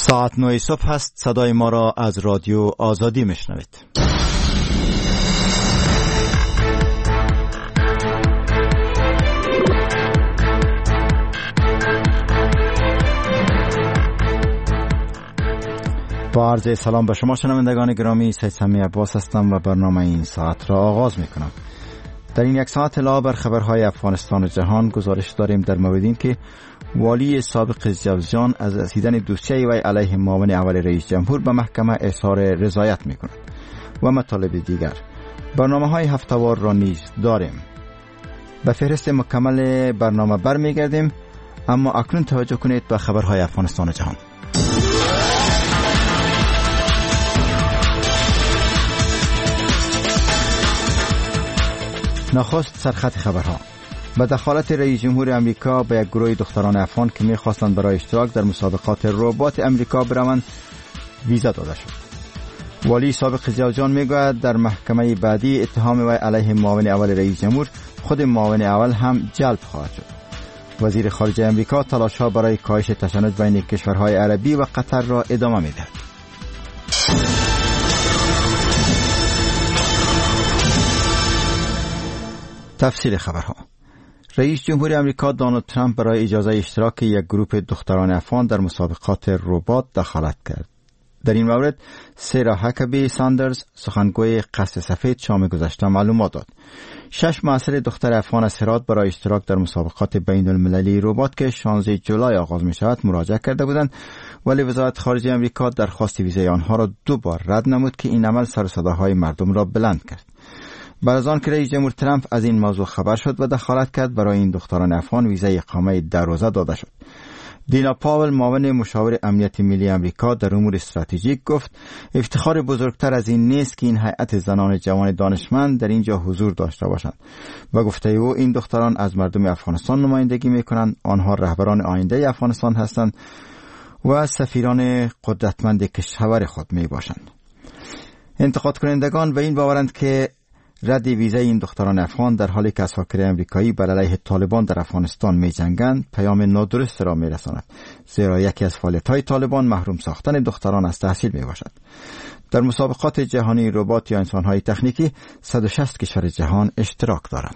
ساعت 9 صبح است. صدای ما را از رادیو آزادی میشنوید. با عرض سلام به شما شنوندگان گرامی، سید سمی عباس هستم و برنامه این ساعت را آغاز میکنم. در این یک ساعت علاوه بر خبرهای افغانستان و جهان گزارش داریم در مورد این که والی سابق جوزجان از رسیدن دوسیه وی علیه معاون اول رئیس جمهور به محکمه اظهار رضایت میکند و مطالب دیگر. برنامه‌های هفته‌وار را نیز داریم. به فهرست مکمل برنامه برمیگردیم، اما اکنون توجه کنید به خبرهای افغانستان و جهان. نخست سرخط خبرها. به دخالت رئیس جمهور امریکا به یک گروه دختران افغان که می‌خواستند برای اشتراک در مسابقات ربات امریکا بروند ویزا داده شد. والی سابق جوزجان میگوید در محکمه بعدی اتهام وی علیه معاون اول رئیس جمهور خود معاون اول هم جلب خواهد شد. وزیر خارجه امریکا تلاش‌ها برای کاهش تشنج بین کشورهای عربی و قطر را ادامه می‌دهد. تفصیل خبرها. رئیس جمهور امریکا دونالد ترامپ برای اجازه اشتراک یک گروه دختران افغان در مسابقات ربات دخالت کرد. در این مورد سیرا هکبی ساندرز، سخنگوی قصر سفید، شام گذشته معلومات داد. 6 محصل دختر افغان از هرات برای اشتراک در مسابقات بین المللی ربات که 16 جولای آغاز می شود مراجعه کرده بودند، ولی وزارت خارجه امریکا درخواست ویزای آنها را 2 بار رد نمود که این عمل سر و صداهای مردم را بلند کرد. بعد از آن که رئیس جمهور ترامپ از این موضوع خبر شد و دخالت کرد، برای این دختران افغان ویزای اقامه 10 روزه داده شد. دینا پاول، معاون مشاور امنیت ملی امریکا در امور استراتژیک، گفت افتخار بزرگتر از این نیست که این هیئت زنان جوان دانشمند در اینجا حضور داشته باشند. و گفته او این دختران از مردم افغانستان نمایندگی میکنند، آنها رهبران آینده افغانستان هستند و سفیران قدرتمند کشور خود می باشند. انتقاد کنندگان به این باورند که رد ویزای این دختران افغان در حالی که اساکر امریکایی بر علیه طالبان در افغانستان می جنگند پیام نادرست را می رساند، زیرا یکی از فعالیت‌های طالبان محروم ساختن دختران از تحصیل می باشد. در مسابقات جهانی ربات یا انسان‌های تکنیکی 160 کشور جهان اشتراک دارند.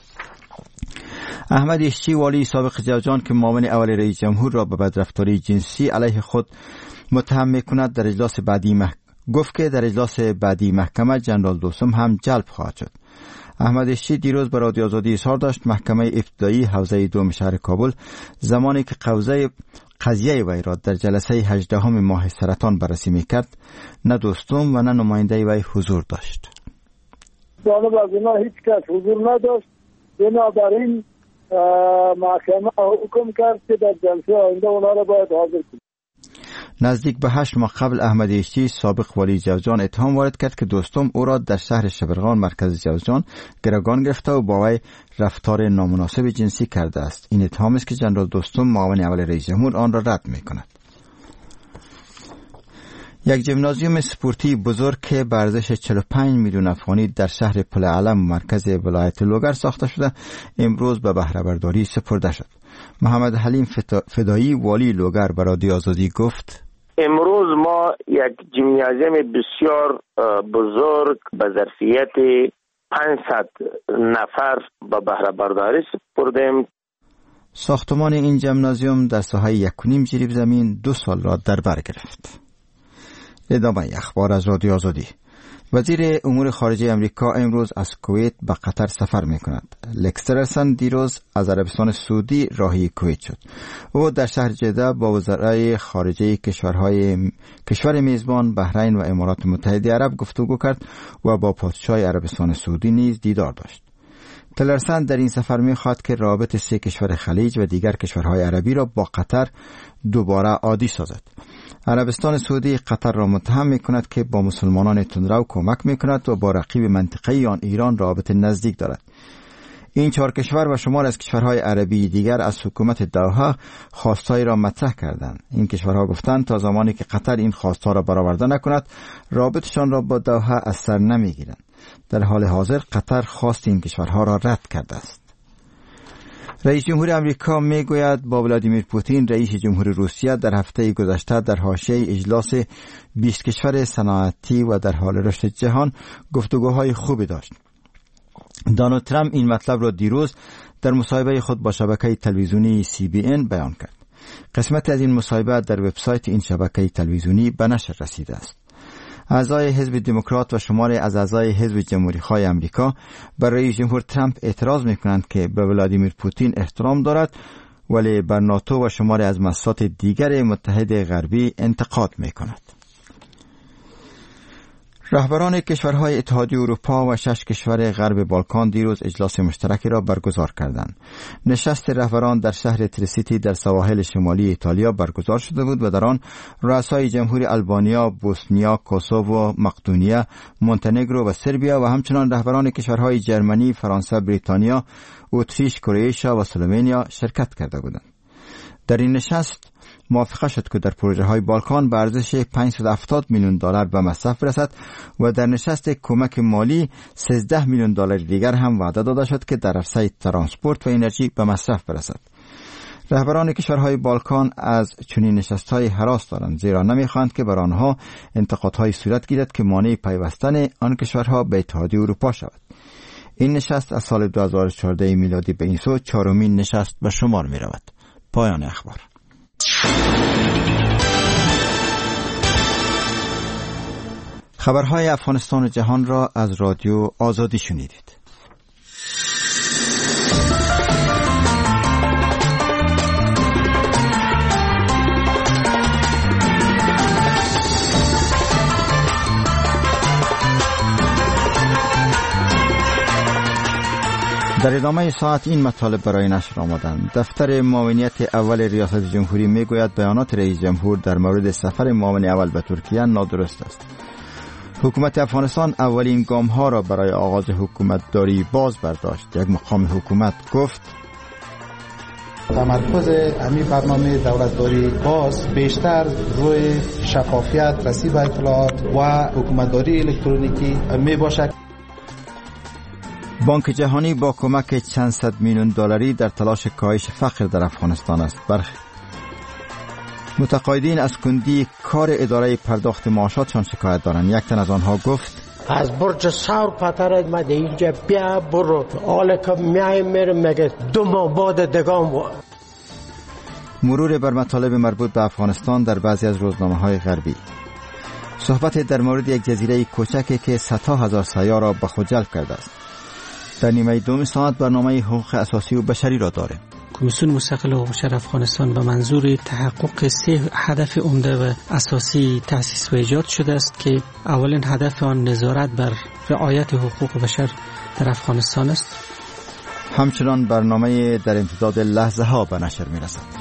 احمد اشچی، والی سابق جوزجان که معاون اول رئیس جمهور را به بدرفتاری جنسی علیه خود متهم می‌کند، در اجلاس بعدی گفت که در اجلاس بعدی محکمه جنرال دوستم هم جلب خواهد شد. احمد اشچی دیروز به رادیو آزادی اظهار داشت محکمه ابتدایی حوزه 2 شهر کابل زمانی که قضیه وی را در جلسه 18 ماه سرطان بررسی میکرد نه دوستم و نه نماینده وی حضور داشت. جانب از اینا هیچ کس حضور نداشت. بنابراین محکمه حکم کرد که در جلسه آینده اونا را باید حاضر کنید. نزدیک به 8 ماه قبل احمد اشچی سابق والی جوزجان اتهام وارد کرد که دوستم او را در شهر شبرغان مرکز جوزجان گروگان گرفته و با وی رفتار نامناسب جنسی کرده است. این اتهام است که جنرال دوستم معاون اول رئیس جمهور آن را رد می‌کند. یک ژیمنازیوم سپورتی بزرگ که به ارزش 45 میلیون افغانی در شهر پل علم مرکز ولایت لوگر ساخته شده امروز به بهره برداری سپرده شد. محمد حلیم فدایی، والی لوگر، به رادیو آزادی گفت امروز ما یک ژیمنازیوم بسیار بزرگ به ظرفیت 500 نفر به بهره برداری سپردیم. ساختمان این ژیمنازیوم در ساحه 1.5 جریب زمین 2 سال را در بر گرفت. ادامه اخبار از رادیو آزادی. وزیر امور خارجه امریکا امروز از کویت به قطر سفر می کند. لکس تیلرسن دیروز از عربستان سعودی راهی کویت شد. او در شهر جده با وزرای خارجه کشور میزبان بحرین و امارات متحده عرب گفتگو کرد و با پادشاه عربستان سعودی نیز دیدار داشت. تیلرسن در این سفر می خواهد که روابط 3 کشور خلیج و دیگر کشورهای عربی را با قطر دوباره عادی سازد. عربستان سعودی قطر را متهم می کند که با مسلمانان تندرو کمک می کند و با رقیب منطقه‌ای آن ایران رابطه نزدیک دارد. این 4 کشور و شمار از کشورهای عربی دیگر از حکومت دوحه خواستهایی را مطرح کردند. این کشورها گفتند تا زمانی که قطر این خواستها را برآورده نکند رابطشان را با دوحه از سر نمیگیرند. در حال حاضر قطر خواست این کشورها را رد کرده است. رئیس جمهور آمریکا میگوید با ولادیمیر پوتین رئیس جمهور روسیه در هفته گذشته در حاشیه اجلاس 20 کشور صنعتی و در حال رشد جهان گفتگوهای خوبی داشت. دونالد ترامپ این مطلب را دیروز در مصاحبه خود با شبکه تلویزیونی CBN بیان کرد. قسمت از این مصاحبه در وبسایت این شبکه تلویزیونی به نشر رسیده است. اعضای حزب دموکرات و شماری از اعضای حزب جمهوری‌خواه آمریکا بر رئیس جمهور ترامپ اعتراض می‌کنند که به ولادیمیر پوتین احترام دارد ولی بر ناتو و شماری از مؤسسات دیگر متحد غربی انتقاد می‌کند. رهبران کشورهای اتحادیه اروپا و 6 کشور غرب بالکان دیروز اجلاس مشترکی را برگزار کردند. نشست رهبران در شهر تریسیتی در سواحل شمالی ایتالیا برگزار شده بود و در آن رؤسای جمهوری آلبانیا، بوسنیا، کوسوو، مقدونیه، مونتنگرو و سربیا و همچنان رهبران کشورهای جرمنی، فرانسه، بریتانیا، اتریش، کرواتیا و اسلوونیا شرکت کرده بودند. در این نشست موافقه شد که در پروژه های بالکان به ارزش $570 میلیون به مصرف برسد و در نشست کمک مالی $13 میلیون دیگر هم وعده داده شد که در عرصه ترانسپورت و انرژی به مصرف برسد. رهبران کشورهای بالکان از چنین نشست‌های هراس دارند، زیرا نمی‌خواهند که بر آنها انتقادهای صورت گیرد که مانع پیوستن آن کشورها به اتحادیه اروپا شود. این نشست از سال 2014 میلادی به این سو 4مین نشست به شمار می‌رود. پایان اخبار. خبرهای افغانستان و جهان را از رادیو آزادی شنیدید. در ادامه ساعت این مطالب برای نشر آمدند. دفتر معاونیت اول ریاست جمهوری میگوید بیانات رئیس جمهور در مورد سفر معاون اول به ترکیه نادرست است. حکومت افغانستان اولین گام ها را برای آغاز حکومت داری باز برداشت. یک مقام حکومت گفت تمرکز امی برنامه دولتداری باز بیشتر روی شفافیت، رسید به اطلاعات و حکومتداری الکترونیکی می باشد. بانک جهانی با کمک چند صد میلیون دلاری در تلاش کاهش فقر در افغانستان است. برخی متقاعدین از کندی کار اداره پرداخت معاشاتشان شکایت دارند. یک تن از آنها گفت از برج ساور پتر ما در اینجا بیا برو حالا که میرم مگه 2 ماه بعد دگام. مرور بر مطالب مربوط به افغانستان در بعضی از روزنامه‌های غربی. صحبت در مورد یک جزیره کوچکی که صدها هزار سیاح را به خود جلب کرده است. در نیمه دوم ساعت برنامه حقوق اساسی و بشری را داریم. کمیسیون مستقل حقوق بشر افغانستان به منظور تحقق 3 هدف عمده و اساسی تأسیس و ایجاد شده است که اولین هدف آن نظارت بر رعایت حقوق بشر در افغانستان است. همچنان برنامه در امتداد لحظه ها به نشر می رسد.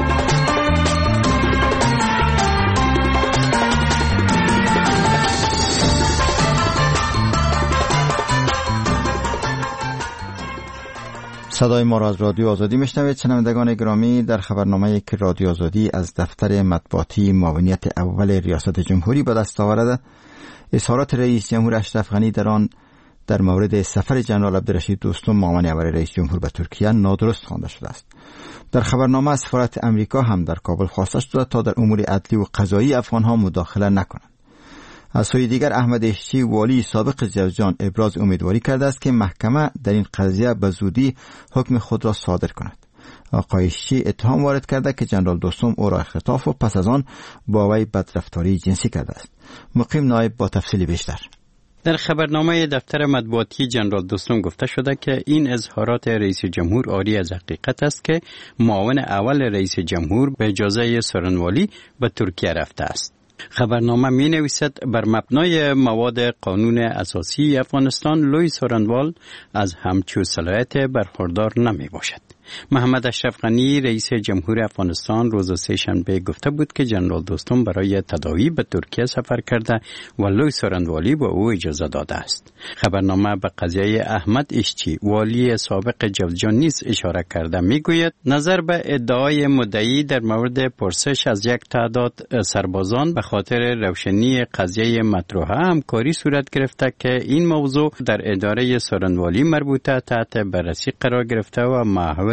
صدای ما را از رادیو آزادی میشنوید. شنوندگان گرامی، در خبرنامه‌ای که رادیو آزادی از دفتر مطبوعاتی معاونیت اول ریاست جمهوری به دست آورده، اظهارات رئیس جمهور اشرف غنی در آن در مورد سفر جنرال عبدالرشید دوستم معاون اول رئیس جمهور به ترکیه نادرست خوانده شده است. در خبرنامه از سفارت امریکا هم در کابل خواسته شده تا در امور عدلی و قضایی افغان‌ها مداخله نکنند. از سوی دیگر احمد اشچی والی سابق جوزجان ابراز امیدواری کرده است که محکمه در این قضیه به زودی حکم خود را صادر کند. آقای اشچی اتهام وارد کرده که جنرال دوستم او را اختطاف و پس از آن با وی بدرفتاری جنسی کرده است. مقیم نایب با تفصیل بیشتر. در خبرنامه دفتر مطبوعاتی جنرال دوستم گفته شده که این اظهارات رئیس جمهور عاری از حقیقت است که معاون اول رئیس جمهور به اجازه سورنوالی به ترکیه رفته است. خبرنامه می نویسد بر مبنای مواد قانون اساسی افغانستان لوی سورنوال از همچو صلاحیت برخوردار نمی باشد. محمد اشرف غنی رئیس جمهور افغانستان روز سه‌شنبه گفته بود که جنرال دوستم برای تداوی به ترکیه سفر کرده و لوی سورنوالی به او اجازه داده است. خبرنامه به قضیه احمد اشچی والی سابق جوزجان نیز اشاره کرده میگوید نظر به ادعای مدعی در مورد پرسش از یک تعداد سربازان به خاطر روشنی قضیه مطروحه همکاری صورت گرفته که این موضوع در اداره سورنوالی مربوطه تحت بررسی قرار گرفته و محول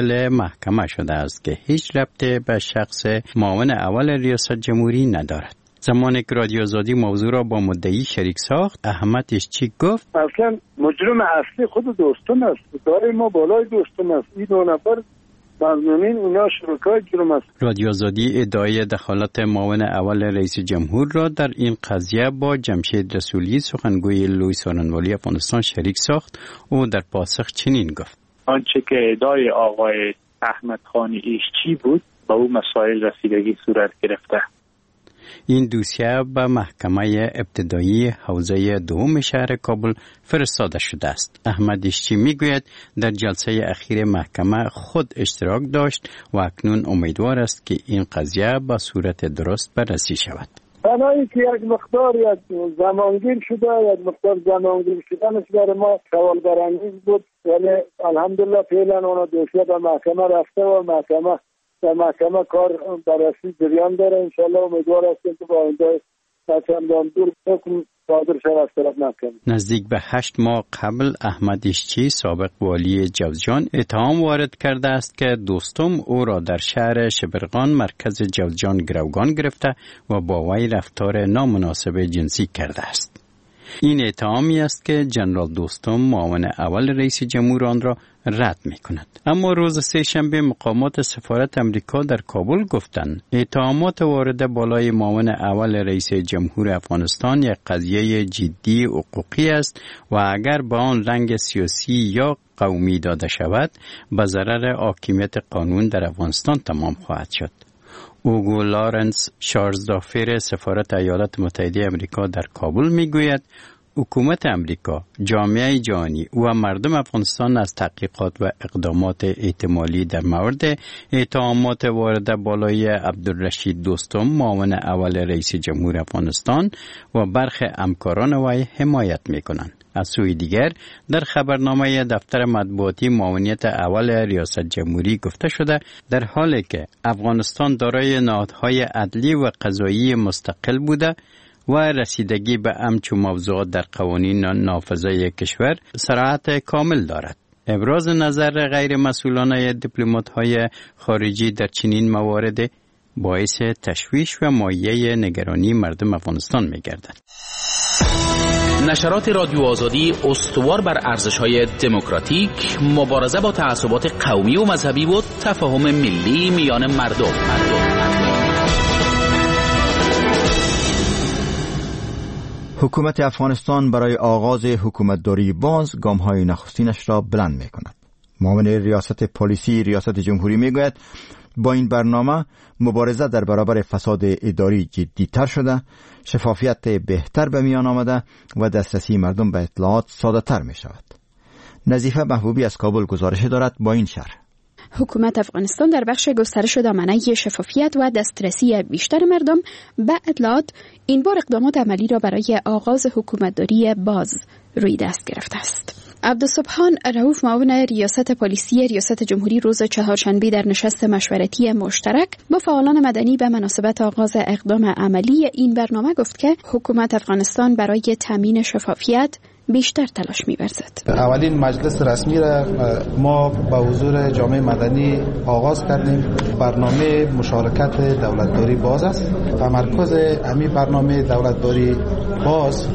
اول محکمه شده است که هیچ ربطی به شخص معاون اول ریاست جمهوری ندارد. زمانی که رادیو آزادی موضوع را با مدعی شریک ساخت، احمد اشچی گفت اصلا مجرم اصلی خود دوستان است، داره ما بالای دوستان است. این دو نفر مظنونین اونا شرکای جرم است. رادیو آزادی ادعای دخالت معاون اول رئیس جمهور را در این قضیه با جمشید رسولی سخنگوی لوی سارنوالی افغانستان شریک ساخت. او در پاسخ چنین گفت: آنچه که ادعای آقای احمد خان ایشچی بود با او مسائل رسیدگی صورت گرفته. این دوسیه به محکمه ابتدایی حوزه دوم شهر کابل فرستاده شده است. احمد ایشچی میگوید در جلسه اخیر محکمه خود اشتراک داشت و اکنون امیدوار است که این قضیه به صورت درست بررسی شود. بنایی که یک مقدار زمانگیر شده، یک مقدار زمانگیر شدنش برای ما سوال برانگیز بود، ولی الحمدلله فعلا اونا دوسیه به محکمه رفته و محکمه کار بررسی جریان داره. انشالله امیدوار هستیم که با آینده چندان دور حکم صادر شود از طرف محکمه. نزدیک به 8 ماه قبل احمد ایشچی سابق والی جوزجان اتهام وارد کرده است که دوستم او را در شهر شبرغان مرکز جوزجان گروگان گرفته و با وی رفتار نامناسب جنسی کرده است. این اتهامی است که جنرال دوستم معاون اول رئیس جمهور آن را رد می کند. اما روز سه‌شنبه مقامات سفارت امریکا در کابل گفتند اتهامات وارد بالای معاون اول رئیس جمهور افغانستان یک قضیه جدی حقوقی است و اگر به آن رنگ سیاسی یا قومی داده شود به ضرر حاکمیت قانون در افغانستان تمام خواهد شد. اوگو لارنس شارزدافر سفارت ایالات متحده امریکا در کابل میگوید حکومت امریکا، جامعه جهانی و مردم افغانستان از تحقیقات و اقدامات احتمالی در مورد اتهامات وارده بالای عبدالرشید دوستم معاون اول رئیس جمهور افغانستان و برخی همکاران وی حمایت میکنند. از سوی دیگر در خبرنامه دفتر مطبوعاتی معاونیت اول ریاست جمهوری گفته شده در حالی که افغانستان دارای نهادهای عدلی و قضایی مستقل بوده و رسیدگی به همچون موضوعات در قوانین نافذه کشور صراحت کامل دارد. ابراز نظر غیر مسئولانه دیپلمات‌های خارجی در چنین موارد باعث تشویش و مایه نگرانی مردم افغانستان می‌گردد. نشرات رادیو آزادی استوار بر ارزش‌های دموکراتیک، مبارزه با تعصبات قومی و مذهبی و تفاهم ملی میان مردم. حکومت افغانستان برای آغاز حکومتداری باز گام‌های نخستینش را بلند می‌کند. معاون ریاست پلیسی ریاست جمهوری میگوید با این برنامه مبارزه در برابر فساد اداری جدی‌تر شده، شفافیت بهتر به میان آمده و دسترسی مردم به اطلاعات ساده‌تر می شود. نظیفه محبوبی از کابل گزارش دارد با این شرح. حکومت افغانستان در بخش گسترش دامنه شفافیت و دسترسی بیشتر مردم به اطلاعات این بار اقدامات عملی را برای آغاز حکومتداری باز روی دست گرفته است. عبدالسبحان رؤوف معاون ریاست پلیسی ریاست جمهوری روز چهارشنبه در نشست مشورتی مشترک با فعالان مدنی به مناسبت آغاز اقدام عملی این برنامه گفت که حکومت افغانستان برای تامین شفافیت بیشتر تلاش می‌ورزد. اولین مجلس رسمی را ما با حضور جامعه مدنی آغاز کردیم. برنامه مشارکت دولتداری باز است. تمرکز همین برنامه دولتداری باز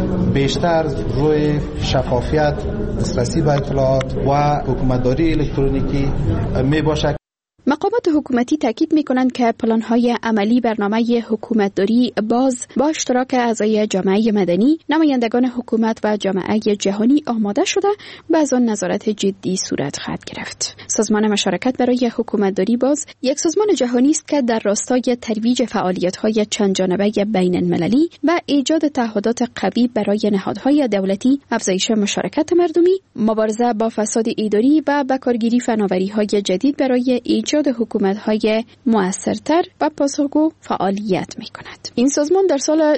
بیشتر روی شفافیت، دسترسی به اطلاعات و حکومتداری الکترونیکی می باشد. مقامات حکومتی تاکید می‌کنند که پلان‌های عملی برنامه حکومتداری باز با اشتراک اعضای جامعه مدنی، نمایندگان حکومت و جامعه جهانی آماده شده و از آن نظارت جدی صورت خواهد گرفت. سازمان مشارکت برای حکومتداری باز یک سازمان جهانی است که در راستای ترویج فعالیت‌های چند جانبه بین‌المللی و ایجاد تعهدات قوی برای نهادهای دولتی، افزایش مشارکت مردمی، مبارزه با فساد اداری و به کارگیری فناوری‌های جدید برای ایجاد حکومت‌های مؤثرتر و پاسخگو فعالیت می‌کند. این سازمان در سال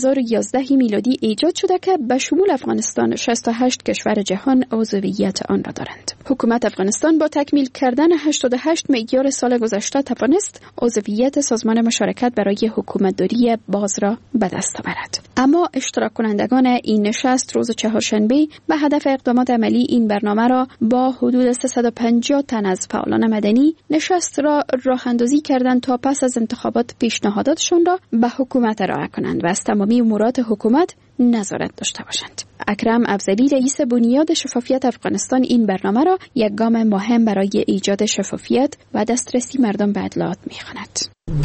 2011 میلادی ایجاد شده که به شمول افغانستان 68 کشور جهان عضویت آن را دارند. حکومت افغانستان با تکمیل کردن 88 معیار سال گذشته توانست عضویت سازمان مشارکت برای حکومتداری باز را به دست آورد. اما اشتراک کنندگان این نشست روز چهارشنبه به هدف اقدامات عملی این برنامه را با حدود 350 تن از فعالان مدنی نشست را راه اندازی کردند تا پس از انتخابات پیشنهاداتشان را به حکومت ارائه کنند و از تمامی امورات حکومت نظارت داشته باشند. اکرم افضلی رئیس بنیاد شفافیت افغانستان این برنامه را یک گام مهم برای ایجاد شفافیت و دسترسی مردم به اطلاعات می‌خواند.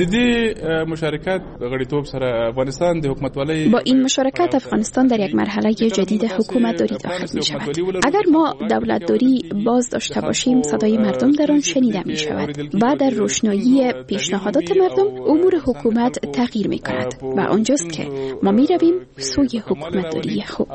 با این مشارکت افغانستان در یک مرحله جدید حکومتداری داخل می شود. اگر ما دولتداری باز داشته باشیم صدای مردم در آن شنیده می شود و در روشنایی پیشنهادات مردم امور حکومت تغییر می کند و آنجاست که ما می رویم سوی حکومتداری خوب.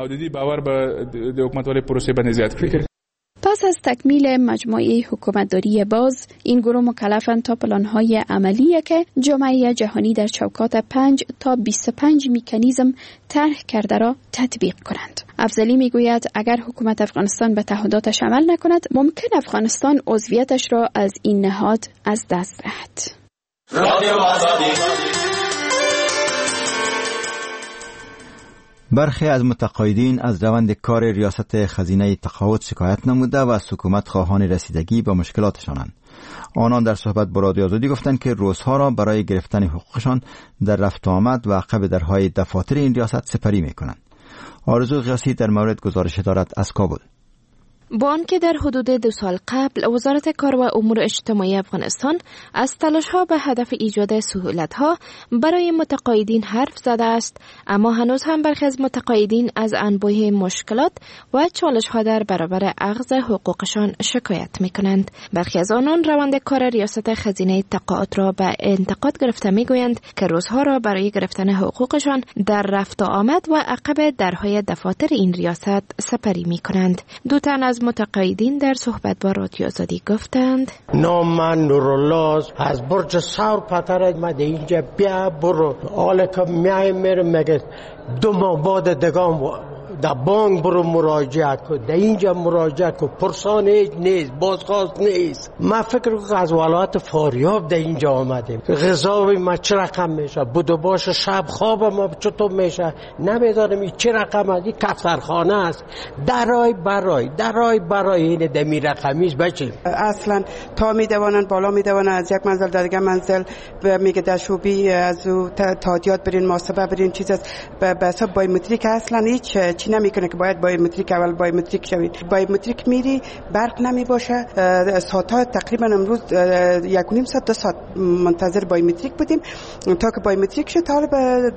پس از تکمیل مجموعه حکومتداری باز، این گروه مکلفند تا پلان‌های عملی که جامعه جهانی در چوکات 5 تا 25 مکانیزم طرح کرده را تطبیق کنند. افضلی میگوید اگر حکومت افغانستان به تعهداتش عمل نکند، ممکن افغانستان عضویتش را از این نهاد از دست دهد. برخی از متقاعدین از روند کار ریاست خزینه تقاعد شکایت نموده و از حکومت خواهان رسیدگی به مشکلاتشانند. آنان در صحبت با رادیو آزادی گفتند که روزها را برای گرفتن حقوقشان در رفت و آمد و عقب درهای دفاتر این ریاست سپری می‌کنند. آرزو قیاسی در مورد گزارش دارد از کابل. با آنکه در حدود 2 سال قبل وزارت کار و امور اجتماعی افغانستان از تلاش‌ها به هدف ایجاد سهولت‌ها برای متقاعدین حرف زده است، اما هنوز هم برخی از متقاعدین از انواع مشکلات و چالش‌ها در برابر اخذ حقوقشان شکایت می‌کنند. برخی از آنان روند کار ریاست خزینه تقاعد را به انتقاد گرفته می‌گویند که روزها را برای گرفتن حقوقشان در رفت و آمد و عقب درهای دفاتر این ریاست سپری می‌کنند. دو تن از متقاعدین در صحبت با رادیو آزادی گفتند نام من نورالله از برج ثور پتر ما در اینجا بیا برو حالا که میره مگه 2 ماه بعد دگام در بانک برو مراجعه کن، در اینجا مراجعه کن، پرسان هیچ نیست، بازخواست نیست. من فکر کنم از ولایت فاریاب در اینجا آمدیم. غذای ما چه رقم میشه؟ بود و باش شب خواب ما چطور میشه؟ نمیدارم این چه رقم است؟ این کفترخانه است. درای برای این دمی رقمیست بچه. اصلا تا میدوانن بالا میدوانن از یک منزل در دیگه منزل میگه در شوبی از او تادیات برین محاسبه برین چیز است به حساب بایومتریک اصلا هیچ چی نمیکنه که باید بایومتریک اول بایومتریک شوید. بایومتریک میری برق نمی باشه. ساعت‌ها تقریبا امروز 1.5 ساعت 2 ساعت منتظر بایومتریک بودیم تا که بایومتریک شد. حالا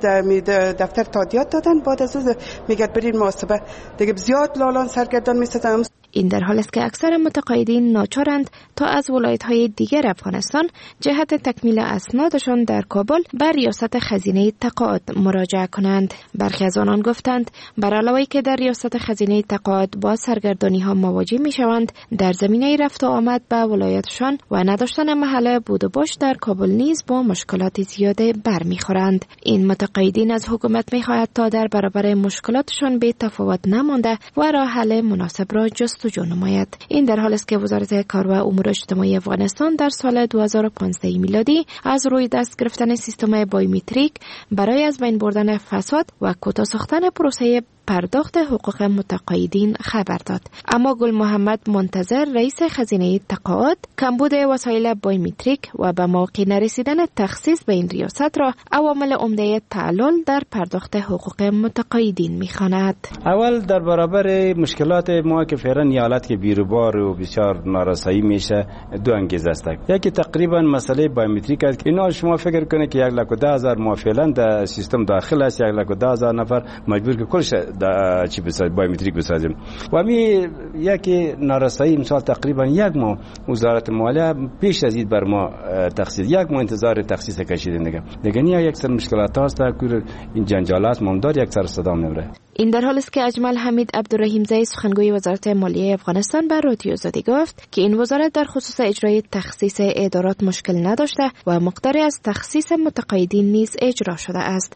به دفتر تادیات دادن، بعد از اون میگه برین محاسبه دیگه. زیاد لالان سرگردان میستن. این در حالی است که اکثر متقاعدین ناچارند تا از ولایت‌های دیگر افغانستان جهت تکمیل اسنادشان در کابل بر ریاست خزینه تقاعد مراجعه کنند. برخی از آنان گفتند بر علاوه که در ریاست خزینه تقاعد با سرگردانی‌ها مواجه می‌شوند، در زمینه رفت و آمد به ولایتشان و نداشتن محل بود و باش در کابل نیز با مشکلات زیاده برمیخورند. این متقاعدین از حکومت می‌خواهند تا در برابر مشکلاتشان به تفاوت نمانده و راه حل مناسب را جستجو نماید. این در حالی است که وزارت کار و امور اجتماعی افغانستان در سال 2015 میلادی از روی دست گرفتن سیستم بایومتریک برای از بین بردن فساد و کوتاه ساختن پروسه پرداخت حقوق متقاعدین خبر داد. اما گل محمد منتظر رئیس خزینه تقاعد کمبود وسایل بایومتریک و به موقع نرسیدن تخصیص به این ریاست را عوامل عمده تعلل در پرداخت حقوق متقاعدین می‌خواند. اول در برابر مشکلات ما که فعلا ایالت که بیروبار و بسیار نارسایی میشه، 2 انگیزه است. یکی تقریبا مسئله بایومتریک است. اینا شما فکر کنید که 1,10,000 ما فعلا در سیستم داخل است، 1,10,000 نفر مجبور که کلش چی بسازیم، بایومتریک بسازیم. و همین یکی نارسایی مثال تقریبا 1 ماه وزارت مالیه پیش از این بر ما تخصیص 1 ماه انتظار تخصیص کشیدن دیگه یک سر مشکلات هست که این جنجالات ممدار یک سر صدا نمیره. این در حالی است که اجمل حمید عبدالرحیم زئی سخنگوی وزارت مالیه افغانستان بر رادیو آزادی گفت که این وزارت در خصوص اجرای تخصیص ادارات مشکل نداشته و مقداری از تخصیص متقاعدین نیز اجرا شده است.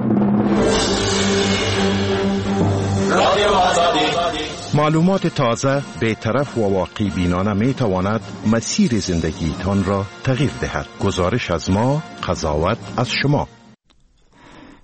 معلومات تازه، بی‌طرف و واقعی بینانه می تواند مسیر زندگیتان را تغییر دهد. گزارش از ما، قضاوت از شما.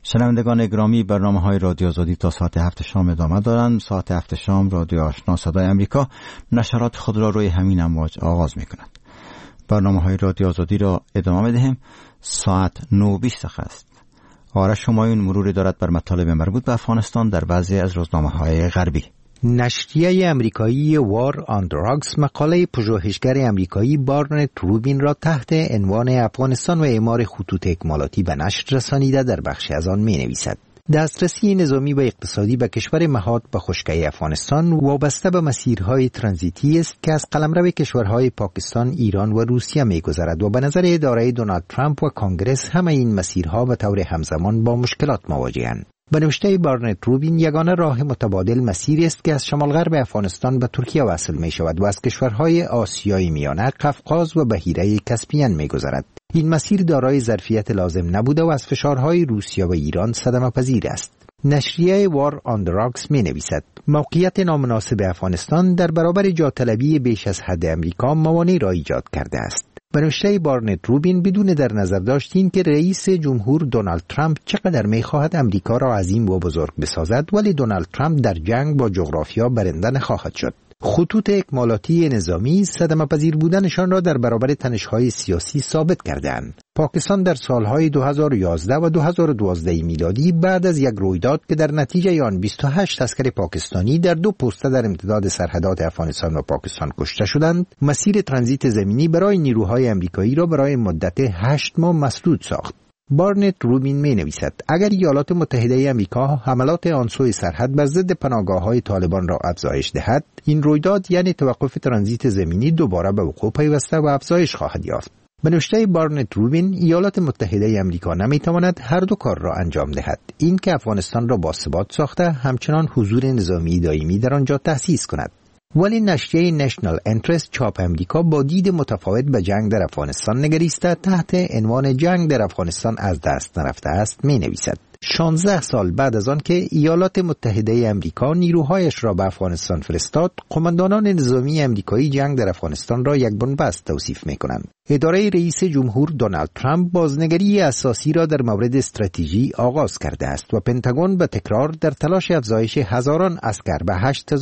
شنوندگان گرامی، برنامه‌های رادیو آزادی تا ساعت 7 شام ادامه دارند. ساعت 7 شام رادیو آشنا صدای امریکا نشرات خود را روی همین امواج آغاز می‌کند. برنامه‌های رادیو آزادی را ادامه می‌دهیم. ساعت 9:20 است. آرش همایون مروری دارد بر مطالب مربوط به افغانستان در بعضی از روزنامه‌های غربی. نشریه امریکایی وار آن دراگز مقاله پژوهشگر امریکایی بارنت روبین را تحت عنوان افغانستان و اعمار خطوط اکمالاتی به نشر رسانیده در بخشی از آن می‌نویسد: دسترسی نظامی و اقتصادی به کشور مهاد به خشکی افغانستان وابسته به مسیرهای ترانزیتی است که از قلمرو کشورهای پاکستان، ایران و روسیه می‌گذرد و به نظر اداره دونالد ترامپ و کانگرس همه این مسیرها به طور همزمان با مشکلات مواجه‌اند. به نوشته بارنت روبین، یگانه راه متبادل مسیری است که از شمال غرب افغانستان به ترکیه وصل می شود و از کشورهای آسیای میانه، قفقاز و بحیره کاسپین می گذرد. این مسیر دارای ظرفیت لازم نبوده و از فشارهای روسیه و ایران صدمه پذیر است. نشریه وار آن دراگز می نویسد: موقعیت نامناسب افغانستان در برابر جاطلبی بیش از حد امریکا موانع را ایجاد کرده است. به نوشته بارنت روبین، بدون در نظر داشت این که رئیس جمهور دونالد ترامپ چقدر می‌خواهد امریکا را عظیم و بزرگ بسازد، ولی دونالد ترامپ در جنگ با جغرافیا برنده نخواهد شد. خطوط اکمالاتی نظامی صدمه پذیر بودنشان را در برابر تنش‌های سیاسی ثابت کردند. پاکستان در سالهای 2011 و 2012 میلادی بعد از یک رویداد که در نتیجه آن 28 عسکر پاکستانی در 2 پوسته در امتداد سرحدات افغانستان و پاکستان کشته شدند، مسیر ترانزیت زمینی برای نیروهای امریکایی را برای مدت 8 ماه مسدود ساخت. بارنت روبین می نویسد: اگر ایالات متحده امریکا حملات آن سوی سرحد بر ضد پناهگاه‌های طالبان را افزایش دهد، این رویداد یعنی توقف ترانزیت زمینی دوباره به وقوع پیوسته و افزایش خواهد یافت. به نوشته بارنت روبین، ایالات متحده امریکا نمیتواند هر دو کار را انجام دهد: این که افغانستان را باثبات ساخته، همچنان حضور نظامی دائمی در آنجا تأسیس کند. ولی نشریه نشنال انترست چاپ امریکا با دید متفاوت به جنگ در افغانستان نگریسته تحت عنوان جنگ در افغانستان از دست نرفته است می نویسد: 16 سال بعد از آن که ایالات متحده امریکا نیروهایش را به افغانستان فرستاد، قماندانان نظامی امریکایی جنگ در افغانستان را یک بن‌بست توصیف می کنند. اداره رئیس جمهور دونالد ترامپ بازنگری اساسی را در مورد استراتژی آغاز کرده است و پنتاگون به تکرار در تلاش افزایش هزاران عسکر به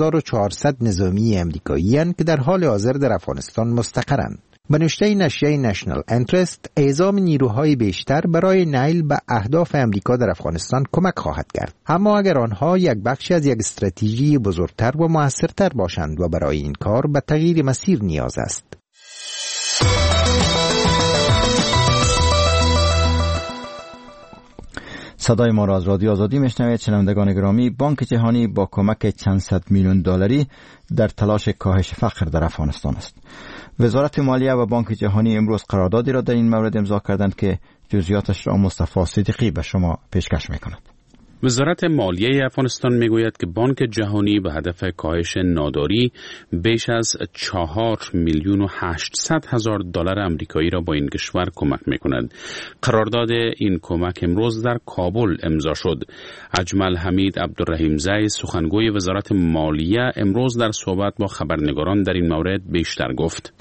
8400 نظامی امریکایی اند که در حال حاضر در افغانستان مستقرند. به نوشته نشریه نشنال انترست، اعزام نیروهای بیشتر برای نیل به اهداف امریکا در افغانستان کمک خواهد کرد، اما اگر آنها یک بخش از یک استراتژی بزرگتر و موثرتر باشند و برای این کار به تغییر مسیر نیاز است. صدای ما را از رادیو آزادی میشنوید. شنوندگان گرامی، بانک جهانی با کمک چند صد میلیون دلاری در تلاش کاهش فقر در افغانستان است. وزارت مالیه و بانک جهانی امروز قراردادی را در این مورد امضا کردند که جزئیاتش را مصطفی صدیقی به شما پیشکش میکند. وزارت مالیه افغانستان میگوید که بانک جهانی به هدف کاهش ناداری بیش از 4,800,000 دلار آمریکایی را با این کشور کمک میکند. قرارداد این کمک امروز در کابل امضا شد. اجمل حمید عبدالرحیم زی، سخنگوی وزارت مالیه، امروز در صحبت با خبرنگاران در این مورد بیشتر گفت.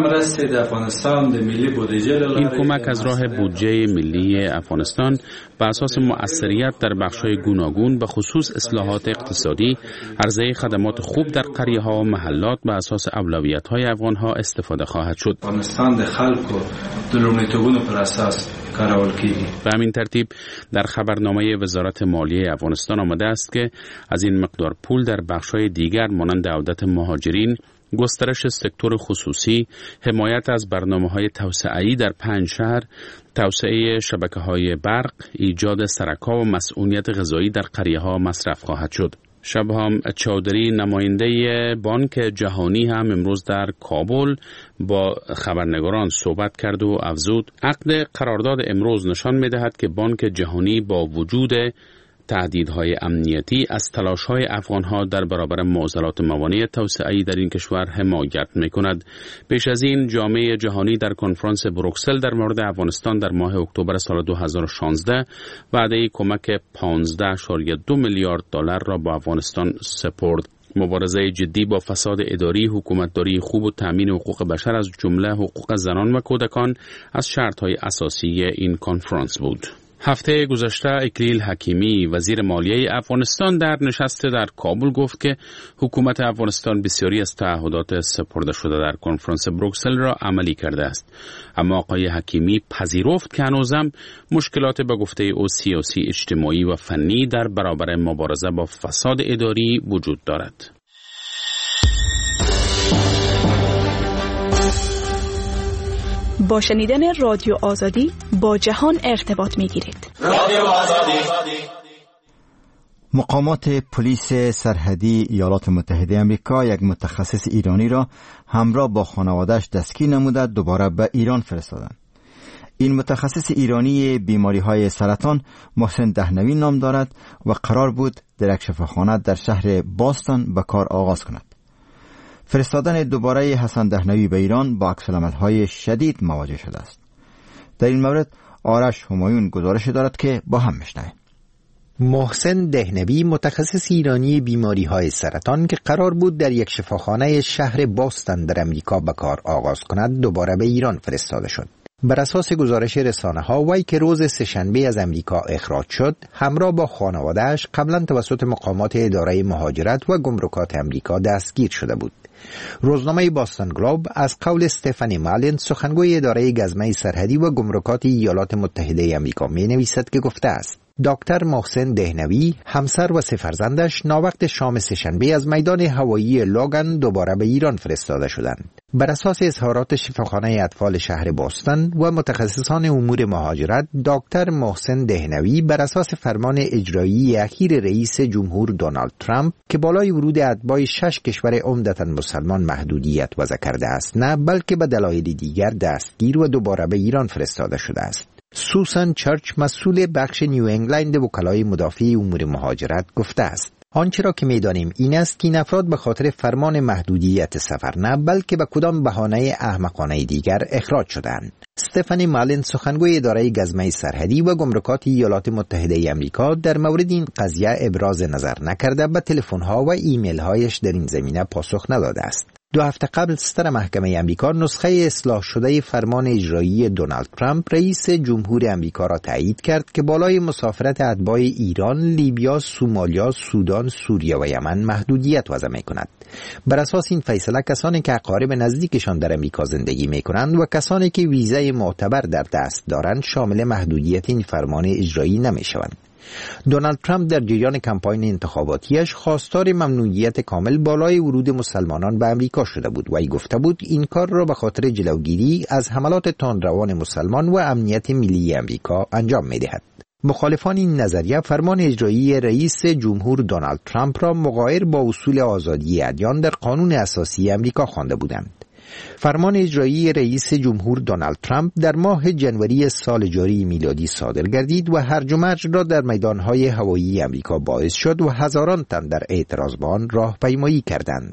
این کمک از راه بودجه ملی افغانستان به اساس مؤثریت در بخش‌های گوناگون، به خصوص اصلاحات اقتصادی، عرضه خدمات خوب در قریه‌ها و محلات به اساس اولویت‌های افغان‌ها استفاده خواهد شد. به همین ترتیب در خبرنامه وزارت مالیه افغانستان آمده است که از این مقدار پول در بخش‌های دیگر مانند عودت مهاجرین، گسترش سکتور خصوصی، حمایت از برنامه‌های توسعه‌ای در 5 شهر، توسعه شبکه‌های برق، ایجاد سرکا و مسئولیت غذایی در قریه‌ها مصرف خواهد شد. شبهام چودری، نماینده بانک جهانی، هم امروز در کابل با خبرنگاران صحبت کرد و افزود: عقد قرارداد امروز نشان می‌دهد که بانک جهانی با وجود تهدیدهای امنیتی از تلاش‌های افغان‌ها در برابر معضلات موانع توسعه‌ای در این کشور حمایت می‌کند. پیش از این جامعه جهانی در کنفرانس بروکسل در مورد افغانستان در ماه اکتبر سال 2016 وعده کمک 15.2 میلیارد دلار را با افغانستان سپرد. مبارزه جدی با فساد اداری، حکومتداری خوب و تامین حقوق بشر از جمله حقوق زنان و کودکان از شرط‌های اساسی این کنفرانس بود. هفته گذشته اکلیل حکیمی وزیر مالیه افغانستان در نشست در کابل گفت که حکومت افغانستان بسیاری از تعهدات سپرده شده در کنفرانس بروکسل را عملی کرده است. اما آقای حکیمی پذیرفت که هنوزم مشکلات به گفته او سیاسی، اجتماعی و فنی در برابر مبارزه با فساد اداری وجود دارد. با شنیدن رادیو آزادی با جهان ارتباط می‌گیرید. رادیو آزادی. مقامات پلیس سرحدی ایالات متحده آمریکا یک متخصص ایرانی را همراه با خانواده‌اش دستگیر نموده دوباره به ایران فرستادند. این متخصص ایرانی بیماری‌های سرطان محسن دهنوی نام دارد و قرار بود در یک شفاخانه در شهر باستون به کار آغاز کند. فرستادن دوباره حسن دهنوی به ایران با عکس‌العمل‌های شدید مواجه شده است. در این مورد آرش همایون گزارش دارد که با هم میشنویم. محسن دهنوی متخصص ایرانی بیماری‌های سرطان که قرار بود در یک شفاخانه شهر باستون در امریکا به کار آغاز کند دوباره به ایران فرستاده شد. بر اساس گزارش رسانه‌ها وی که روز سه‌شنبه از امریکا اخراج شد همراه با خانواده‌اش قبلا توسط مقامات اداره مهاجرت و گمرکات امریکا دستگیر شده بود. روزنامه باستون گلوب از قول استفانی مالین سخنگوی اداره گزمه سرحدی و گمرکات ایالات متحده آمریکا می‌نویسد که گفته است دکتر محسن دهنوی همسر و 3 فرزندش ناوقت شام سه‌شنبه از میدان هوایی لوگان دوباره به ایران فرستاده شدند. بر اساس اظهارات شفاخانه اطفال شهر باستون و متخصصان امور مهاجرت، دکتر محسن دهنوی بر اساس فرمان اجرایی اخیر رئیس جمهور دونالد ترامپ که بالای ورود اتباع 6 کشور عمدتاً مسلمان محدودیت وضع کرده است، نه بلکه به دلایل دیگر دستگیر و دوباره به ایران فرستاده شده است. سوسان چرچ مسئول بخش نیو انگلند وکلای مدافع امور مهاجرت گفته است آنچه را که می‌دانیم این است که این افراد به خاطر فرمان محدودیت سفر نه بلکه به کدام بهانه احمقانه دیگر اخراج شدند. استفانی مالین سخنگوی اداره گزمه سرحدی و گمرکات ایالات متحده آمریکا در مورد این قضیه ابراز نظر نکرده به تلفن‌ها و ایمیل‌هایش در این زمینه پاسخ نداده است. 2 هفته قبل ستر محکمه آمریکا نسخه اصلاح شده فرمان اجرایی دونالد ترامپ رئیس جمهور آمریکا را تایید کرد که بالای مسافرت اتباع ایران، لیبیا، سومالیا، سودان، سوریه و یمن محدودیت وضع می‌کند. بر اساس این فیصله کسانی که اقارب نزدیکشان در آمریکا زندگی می‌کنند و کسانی که ویزای معتبر در دست دارند شامل محدودیت این فرمان اجرایی نمی‌شوند. دونالد ترامپ در جریان کمپاین انتخاباتیش خواستار ممنوعیت کامل بالای ورود مسلمانان به آمریکا شده بود و ای گفته بود این کار را به خاطر جلوگیری از حملات تندروان مسلمان و امنیت ملی آمریکا انجام می‌دهد. مخالفان این نظریه فرمان اجرایی رئیس جمهور دونالد ترامپ را مغایر با اصول آزادی ادیان در قانون اساسی آمریکا خوانده بودند. فرمان اجرایی رئیس جمهور دونالد ترامپ در ماه جنوری سال جاری میلادی صادر گردید و هرج و مرج را در میدانهای هوایی آمریکا باعث شد و هزاران تن در اعتراض به آن راهپیمایی کردند.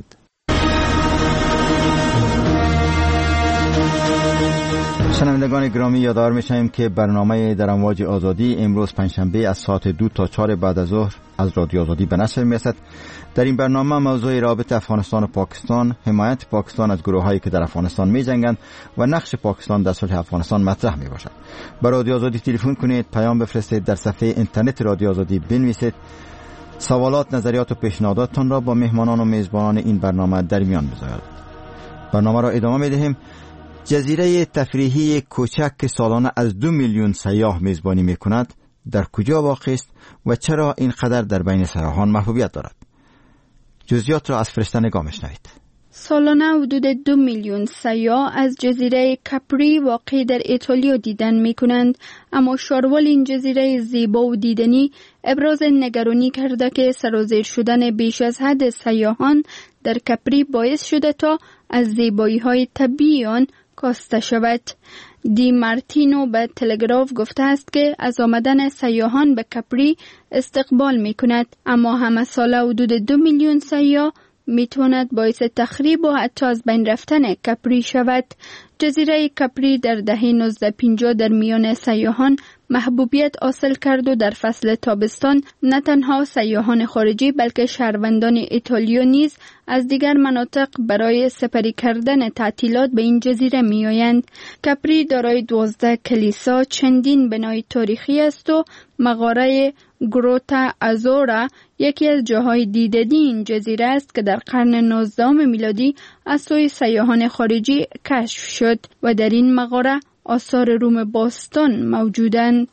شنوندگان گرامی یادآور می‌شویم که برنامه در امواج آزادی امروز پنجشنبه از ساعت 2 تا 4 بعد از ظهر از رادیو آزادی به نشر می‌رسد. در این برنامه موضوع رابط افغانستان و پاکستان، حمایت پاکستان از گروه‌هایی که در افغانستان می‌جنگند و نقش پاکستان در صلح افغانستان مطرح می‌باشد. به رادیو آزادی تلفن کنید، پیام بفرستید، در صفحه اینترنت رادیو آزادی بنویسید. سوالات، نظریات و پیشنهاداتتان را با مهمانان و میزبانان این برنامه در میان بگذارید. برنامه را ادامه می‌دهیم. جزیره تفریحی کوچک که سالانه از 2 میلیون سیاح میزبانی میکند در کجا واقع است و چرا اینقدر در بین سیاحان محبوبیت دارد؟ جزئیات را از فرشته نگاه میشنوید. سالانه حدود 2 میلیون سیاح از جزیره کپری واقع در ایتالیا دیدن میکنند، اما شاروال این جزیره زیبا و دیدنی ابراز نگرانی کرده که سرازیر شدن بیش از حد سیاحان در کپری باعث شده تا از زیبایی‌های طبیعی آن کاسته شود. دی مارتینو به تلگراف گفته است که از آمدن سیاحان به کپری استقبال می کند، اما همه ساله حدود 2 میلیون سیاح می تواند باعث تخریب و حتی از بین رفتن کپری شود. جزیره کپری در دهه 1950 در میان سیاحان محبوبیت حاصل کرد و در فصل تابستان نه تنها سیاحان خارجی بلکه شهروندان ایتالیا نیز از دیگر مناطق برای سپری کردن تعطیلات به این جزیره می آیند. کپری دارای 12 کلیسا، چندین بنای تاریخی است و مغاره گروتا ازورا یکی از جاهای دیدنی این جزیره است که در قرن 19 میلادی از سوی سیاحان خارجی کشف شد و در این مغاره آثار روم باستان موجودند.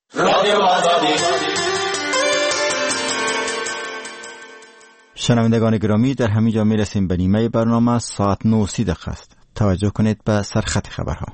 شنوندگان گرامی، در همینجا میرسیم به نیمه برنامه. ساعت 9:30 است. توجه کنید به سرخط خبرها.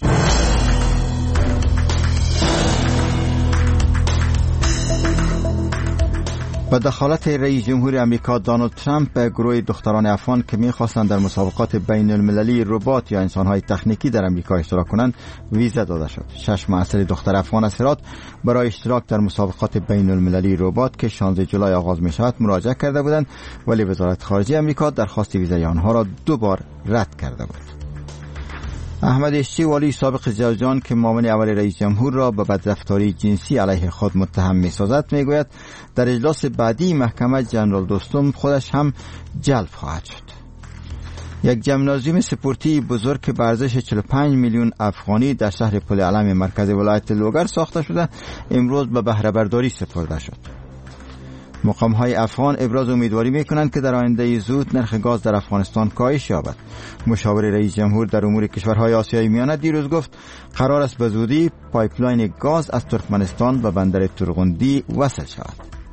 با دخالت رئیس جمهور امریکا دونالد ترامپ به گروه دختران افغان که می‌خواستند در مسابقات بین المللی ربات یا انسان‌های تکنیکی در امریکا اشتراک کنند ویزا داده شد. 6 محصل دختر افغان از هرات برای اشتراک در مسابقات بین المللی ربات که 16 جولای آغاز می‌شود مراجعه کرده بودند، ولی وزارت خارجه امریکا درخواست ویزای آنها را 2 بار رد کرده بود. احمد اشچی والی سابق جوزجان که معاون اول رئیس جمهور را به بدرفتاری جنسی علیه خود متهم می‌سازد میگوید در اجلاس بعدی محکمه جنرال دوستم خودش هم جلب خواهد شد. یک ژیمنازیوم سپورتی بزرگ که به ارزش 45 میلیون افغانی در شهر پل علم مرکز ولایت لوگر ساخته شده امروز به بهره برداری سپرده شد. مقام‌های افغان ابراز امیدواری می‌کنند که در آینده زود نرخ گاز در افغانستان کاهش یابد. مشاور رئیس جمهور در امور کشورهای آسیای میانه دیروز گفت قرار است به زودی پایپلاین گاز از ترکمنستان به بندر ترغندی وصل شود.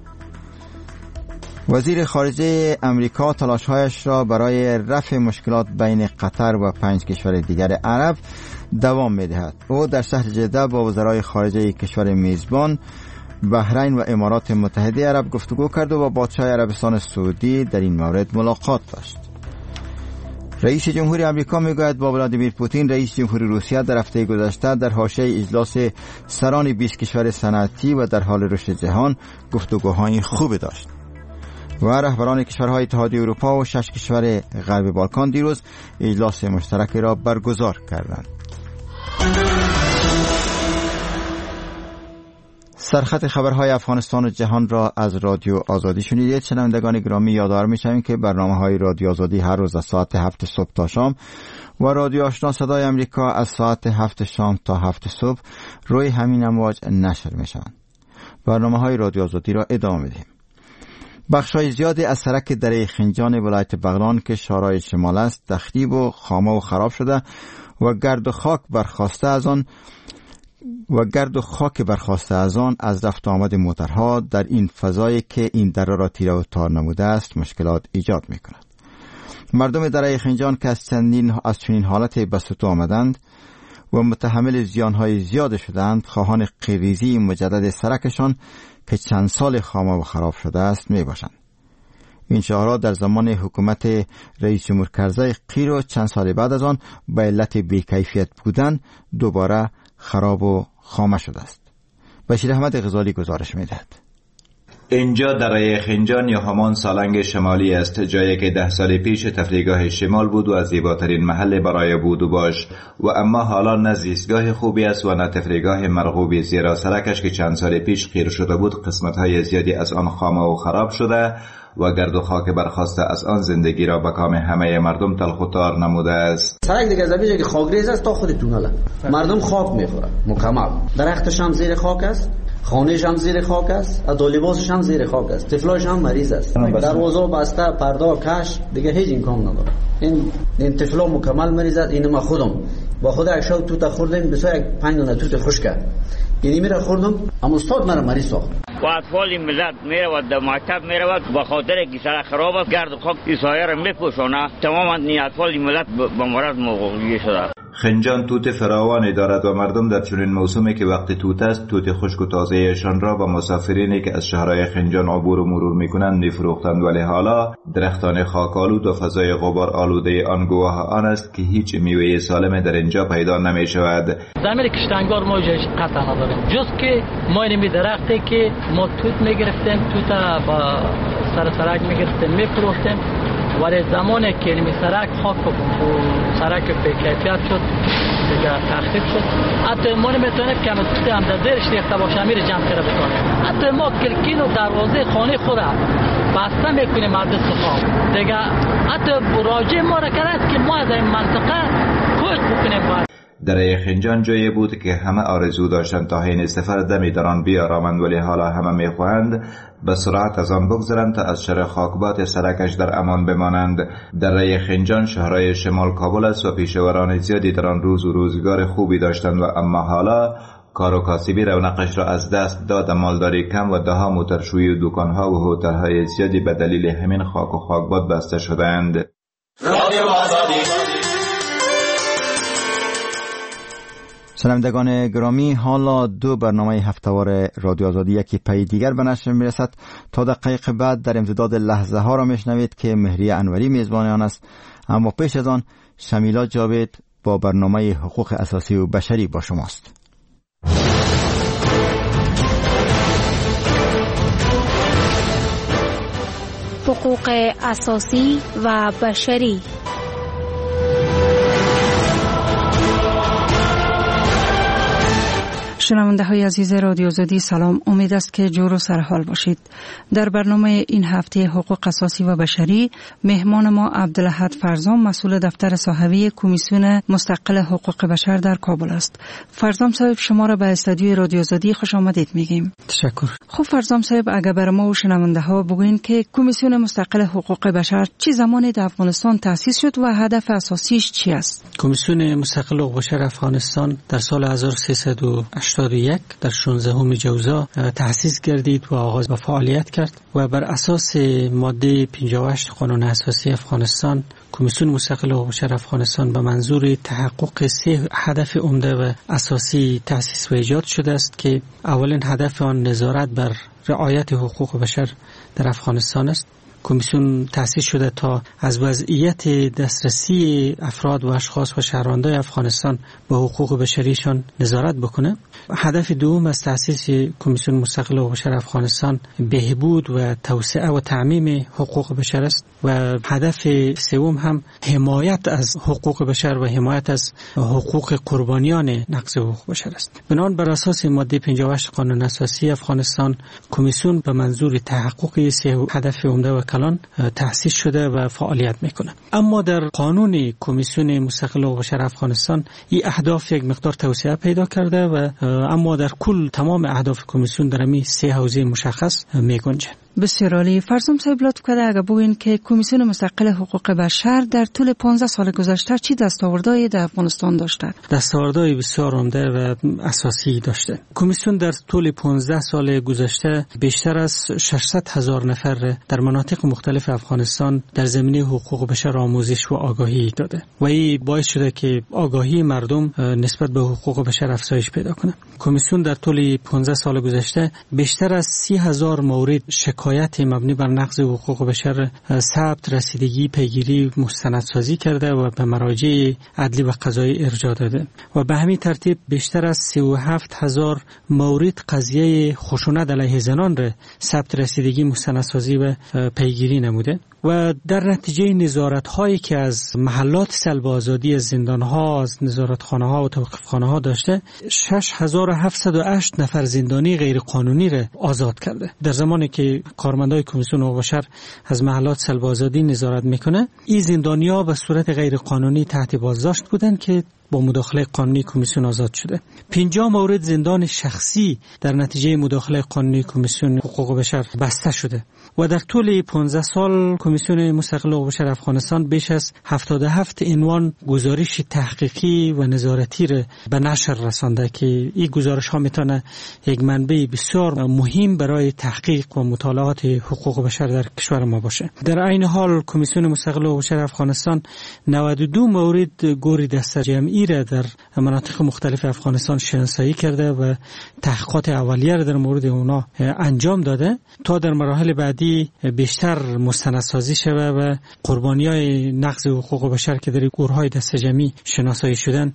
وزیر خارجه امریکا تلاش‌هایش را برای رفع مشکلات بین قطر و 5 کشور دیگر عرب دوام می‌دهد. او در شهر جده با وزرای خارجه کشور میزبان بحرین و امارات متحده عرب گفتگو کرد و با پادشاه عربستان سعودی در این مورد ملاقات داشت. رئیس جمهور آمریکا میگوید با ولادیمیر پوتین رئیس جمهور روسیه در هفته گذشته در حاشیه اجلاس سران 20 کشور صنعتی و در حال رشد جهان گفتگوهای خوبی داشت. و رهبران کشورهای اتحادیه اروپا و 6 کشور غرب بالکان دیروز اجلاس مشترک را برگزار کردند. سرخط خبرهای افغانستان و جهان را از رادیو آزادی شنیدید. شنوندگان گرامی، یادآور می‌شویم که برنامه‌های رادیو آزادی هر روز از ساعت 7 صبح تا شام و رادیو آشنا صدای امریکا از ساعت 7 شام تا 7 صبح روی همین امواج نشر می‌شوند. برنامه‌های رادیو آزادی را ادامه می‌دهیم. بخش‌های زیادی از سرک دره خنجان ولایت بغلان که شارع شمال است تخریب و خامه و خراب شده و گرد و خاک برخاسته از آن از رفت و آمد موترها در این فضایی که این دره را تیره و تار نموده است مشکلات ایجاد می‌کند. مردم دره خنجان که از چنین حالت به سطوح آمدند و متحمل زیانهای زیاد شدند خواهان قیریزی مجدد سرکشان که چند سال خامه و خراب شده است میباشند. این شهرها در زمان حکومت رئیس جمهور کرزی قیر و چند سال بعد از آن به علت بیکیفیت بودن دوباره خراب و خامه شده است. بشیر احمد غزالی گزارش میدهد. اینجا دره خنجان یا همان سالنگ شمالی است، جایی که 10 سال پیش تفریحگاه شمال بود و از زیباترین محل برای بود و باش و اما حالا نه زیستگاه خوبی است و نه تفریحگاه مرغوبی، زیرا سرکش که چند سال پیش قیر شده بود قسمت‌های زیادی از آن خامه و خراب شده و گرد و خاک برخاسته از آن زندگی را به کام همه مردم تلخ و تار نموده است. سرک دیگه زمینی که خاکریز است تا خود تونله، مردم خاک میخوره مکمل، درختش هم زیر خاک است، خانه‌ش هم زیر خاک است، ادو لباسش هم زیر خاک است، طفلاش هم مریض است، دروازه بسته، پرده کش، دیگه هیچ امکان نداره. این طفلا مکمل مریض است. این ما خودم با خود اکشاو توت خوردیم، بسیار 5 دونه توت خشک یعنی میره خوردم، اما استاد مرا مریض ساخت. و اطفال ملت میره و در مکتب میره و با خاطر که سرک خراب است گرد و خاک این سایه را میپوشونه، تماما این اطفال ملت به مرض مواجه شده. خنجان توت فراوانی دارد و مردم در چنین موسمی که وقت توت است توت خشک و تازه‌ایشان را به مسافرینی که از شهرهای خنجان عبور و مرور میکنند میفروختند، ولی حالا درختان خاک‌آلود و فضای غبار آلوده آن گواه آن است که هیچ میوه سالم در اینجا پیدا نمیشود. زمین کشتنگار ما جایش قطعا نداریم جز که ما این درختی که ما توت میگرفتیم، توت با سرک میگرفتیم میفروختیم ولی زمانی که این سرک خاک و سرک بی‌کیفیت شد دیگه تخریب شد. حتی ما نمیتونیم که هم در زیرش ریخته باشه امیر جمع کرده بکنیم. حتی ما کلکین و دروازه خانه خود بسته میکنیم از استخواب دیگه. حتی راجع ما را کرد که ما از این منطقه کوچ بکنیم. دره خنجان جایی بود که همه آرزو داشتند تا حین سفر دمی در آن بیارامند، ولی حالا همه میخواهند به سرعت از آن بگذرند تا از شر خاکبات سرکش در امان بمانند. دره خنجان شهرهای شمال کابل است و پیشوران زیادی در آن روز و روزگار خوبی داشتند و اما حالا کار و کاسبی رونقش را از دست داد. مالداری کم و دهها موترشویی و دکانها و هتل‌های زیادی به دلیل همین خاک و خاکبات بسته شدند. شنوندگان گرامی، حالا دو برنامه هفتهوار رادیو آزادی یکی پی دیگر به نشر میرسد. تا دقیقه بعد در امتداد لحظه ها را میشنوید که مهری انوری میزبان آن است، اما پیش از آن شمیلا جاوید با برنامه حقوق اساسی و بشری با شماست. حقوق اساسی و بشری. شنونده های عزیز رادیو آزادی سلام، امید است که جور و سرحال باشید. در برنامه این هفته حقوق اساسی و بشری مهمان ما عبدالاحد فرزام، مسئول دفتر صاحبی کمیسیون مستقل حقوق بشر در کابل است. فرزام صاحب، شما را به استودیوی رادیو آزادی خوش آمدید میگیم. تشکر. خب فرزام صاحب، اگر بر ما و شنونده ها بگوین که کمیسیون مستقل حقوق بشر چه زمانی در افغانستان تأسیس شد و هدف اساسیش چی است؟ کمیسیون مستقل حقوق بشر افغانستان در سال 1381 در 16 جوزا تأسیس گردید و آغاز به فعالیت کرد و بر اساس ماده 58 قانون اساسی افغانستان کمیسیون مستقل حقوق بشر افغانستان به منظور تحقق سه هدف عمده و اساسی تأسیس و ایجاد شده است که اولین هدف آن نظارت بر رعایت حقوق بشر در افغانستان است. کمیسیون تأسیس شده تا از وضعیت دسترسی افراد و اشخاص و شهروندان افغانستان به حقوق بشریشان نظارت بکنه. هدف دوم از تأسیس کمیسیون مستقل حقوق بشر افغانستان بهبود و توسعه و تعمیم حقوق بشر است و هدف سوم هم حمایت از حقوق بشر و حمایت از حقوق قربانیان نقض حقوق بشر است. بنابراین بر اساس ماده 58 قانون اساسی افغانستان کمیسیون به منظور تحقق سه هدف عمده و کلان تأسیس شده و فعالیت میکنه. اما در قانون کمیسیون مستقل حقوق بشر افغانستان این اهداف یک مقدار توسعه پیدا کرده و اما در کل تمام اهداف کمیسیون در همین سه حوزه مشخص میگنجه. بسیار عالی. فرزام صاحب، لطف کرده اگر بگوین که کمیسیون مستقل حقوق بشر در طول 15 سال گذشته چی دستاوردهایی در افغانستان داشته؟ دستاوردهای بسیار عمده و اساسی داشته. کمیسیون در طول 15 سال گذشته بیشتر از 600,000 نفر در مناطق مختلف افغانستان در زمینه حقوق بشر آموزش و آگاهی داده و این باعث شده که آگاهی مردم نسبت به حقوق بشر افزایش پیدا کنه. کمیسیون در طول 15 سال گذشته بیشتر از 30,000 مورد شکایت مبنی بر نقض حقوق بشر ثبت، رسیدگی، پیگیری، مستندسازی کرده و به مراجع عدلی و قضایی ارجاع داده و به همین ترتیب بیشتر از 37,000 مورد قضیه خشونت علیه زنان را ثبت، رسیدگی، مستندسازی و پیگیری نموده و در نتیجه نظارت هایی که از محلات سلب آزادی از زندان ها، از نظارت خانه ها و توقیف خانه ها داشته، 6,708 نفر زندانی غیر قانونی را آزاد کرده. در زمانی که کارمندای کمیسیون حقوق بشر از محلات سلب آزادی نظارت میکنه، این زندانی‌ها به صورت غیر قانونی تحت بازداشت بودند که با مداخله قانونی کمیسیون آزاد شده. 50 مورد زندان شخصی در نتیجه مداخله قانونی کمیسیون حقوق بشر بسته شده و در طول 15 سال کمیسیون مستقل حقوق بشر افغانستان بیش از 77 عنوان گزارش تحقیقی و نظارتی را به نشر رسانده که این گزارش ها میتونه یک منبع بسیار مهم برای تحقیق و مطالعات حقوق بشر در کشور ما باشه. در عین حال کمیسیون مستقل حقوق بشر افغانستان 92 مورد گوری دست جمعی ای را در مناطق مختلف افغانستان شناسایی کرده و تحقیقات اولیه را در مورد اونا انجام داده تا در مراحل بعدی بیشتر مستندسازی شود و قربانیای نقض حقوق بشر که در گروه‌های دست جمعی شناسایی شدن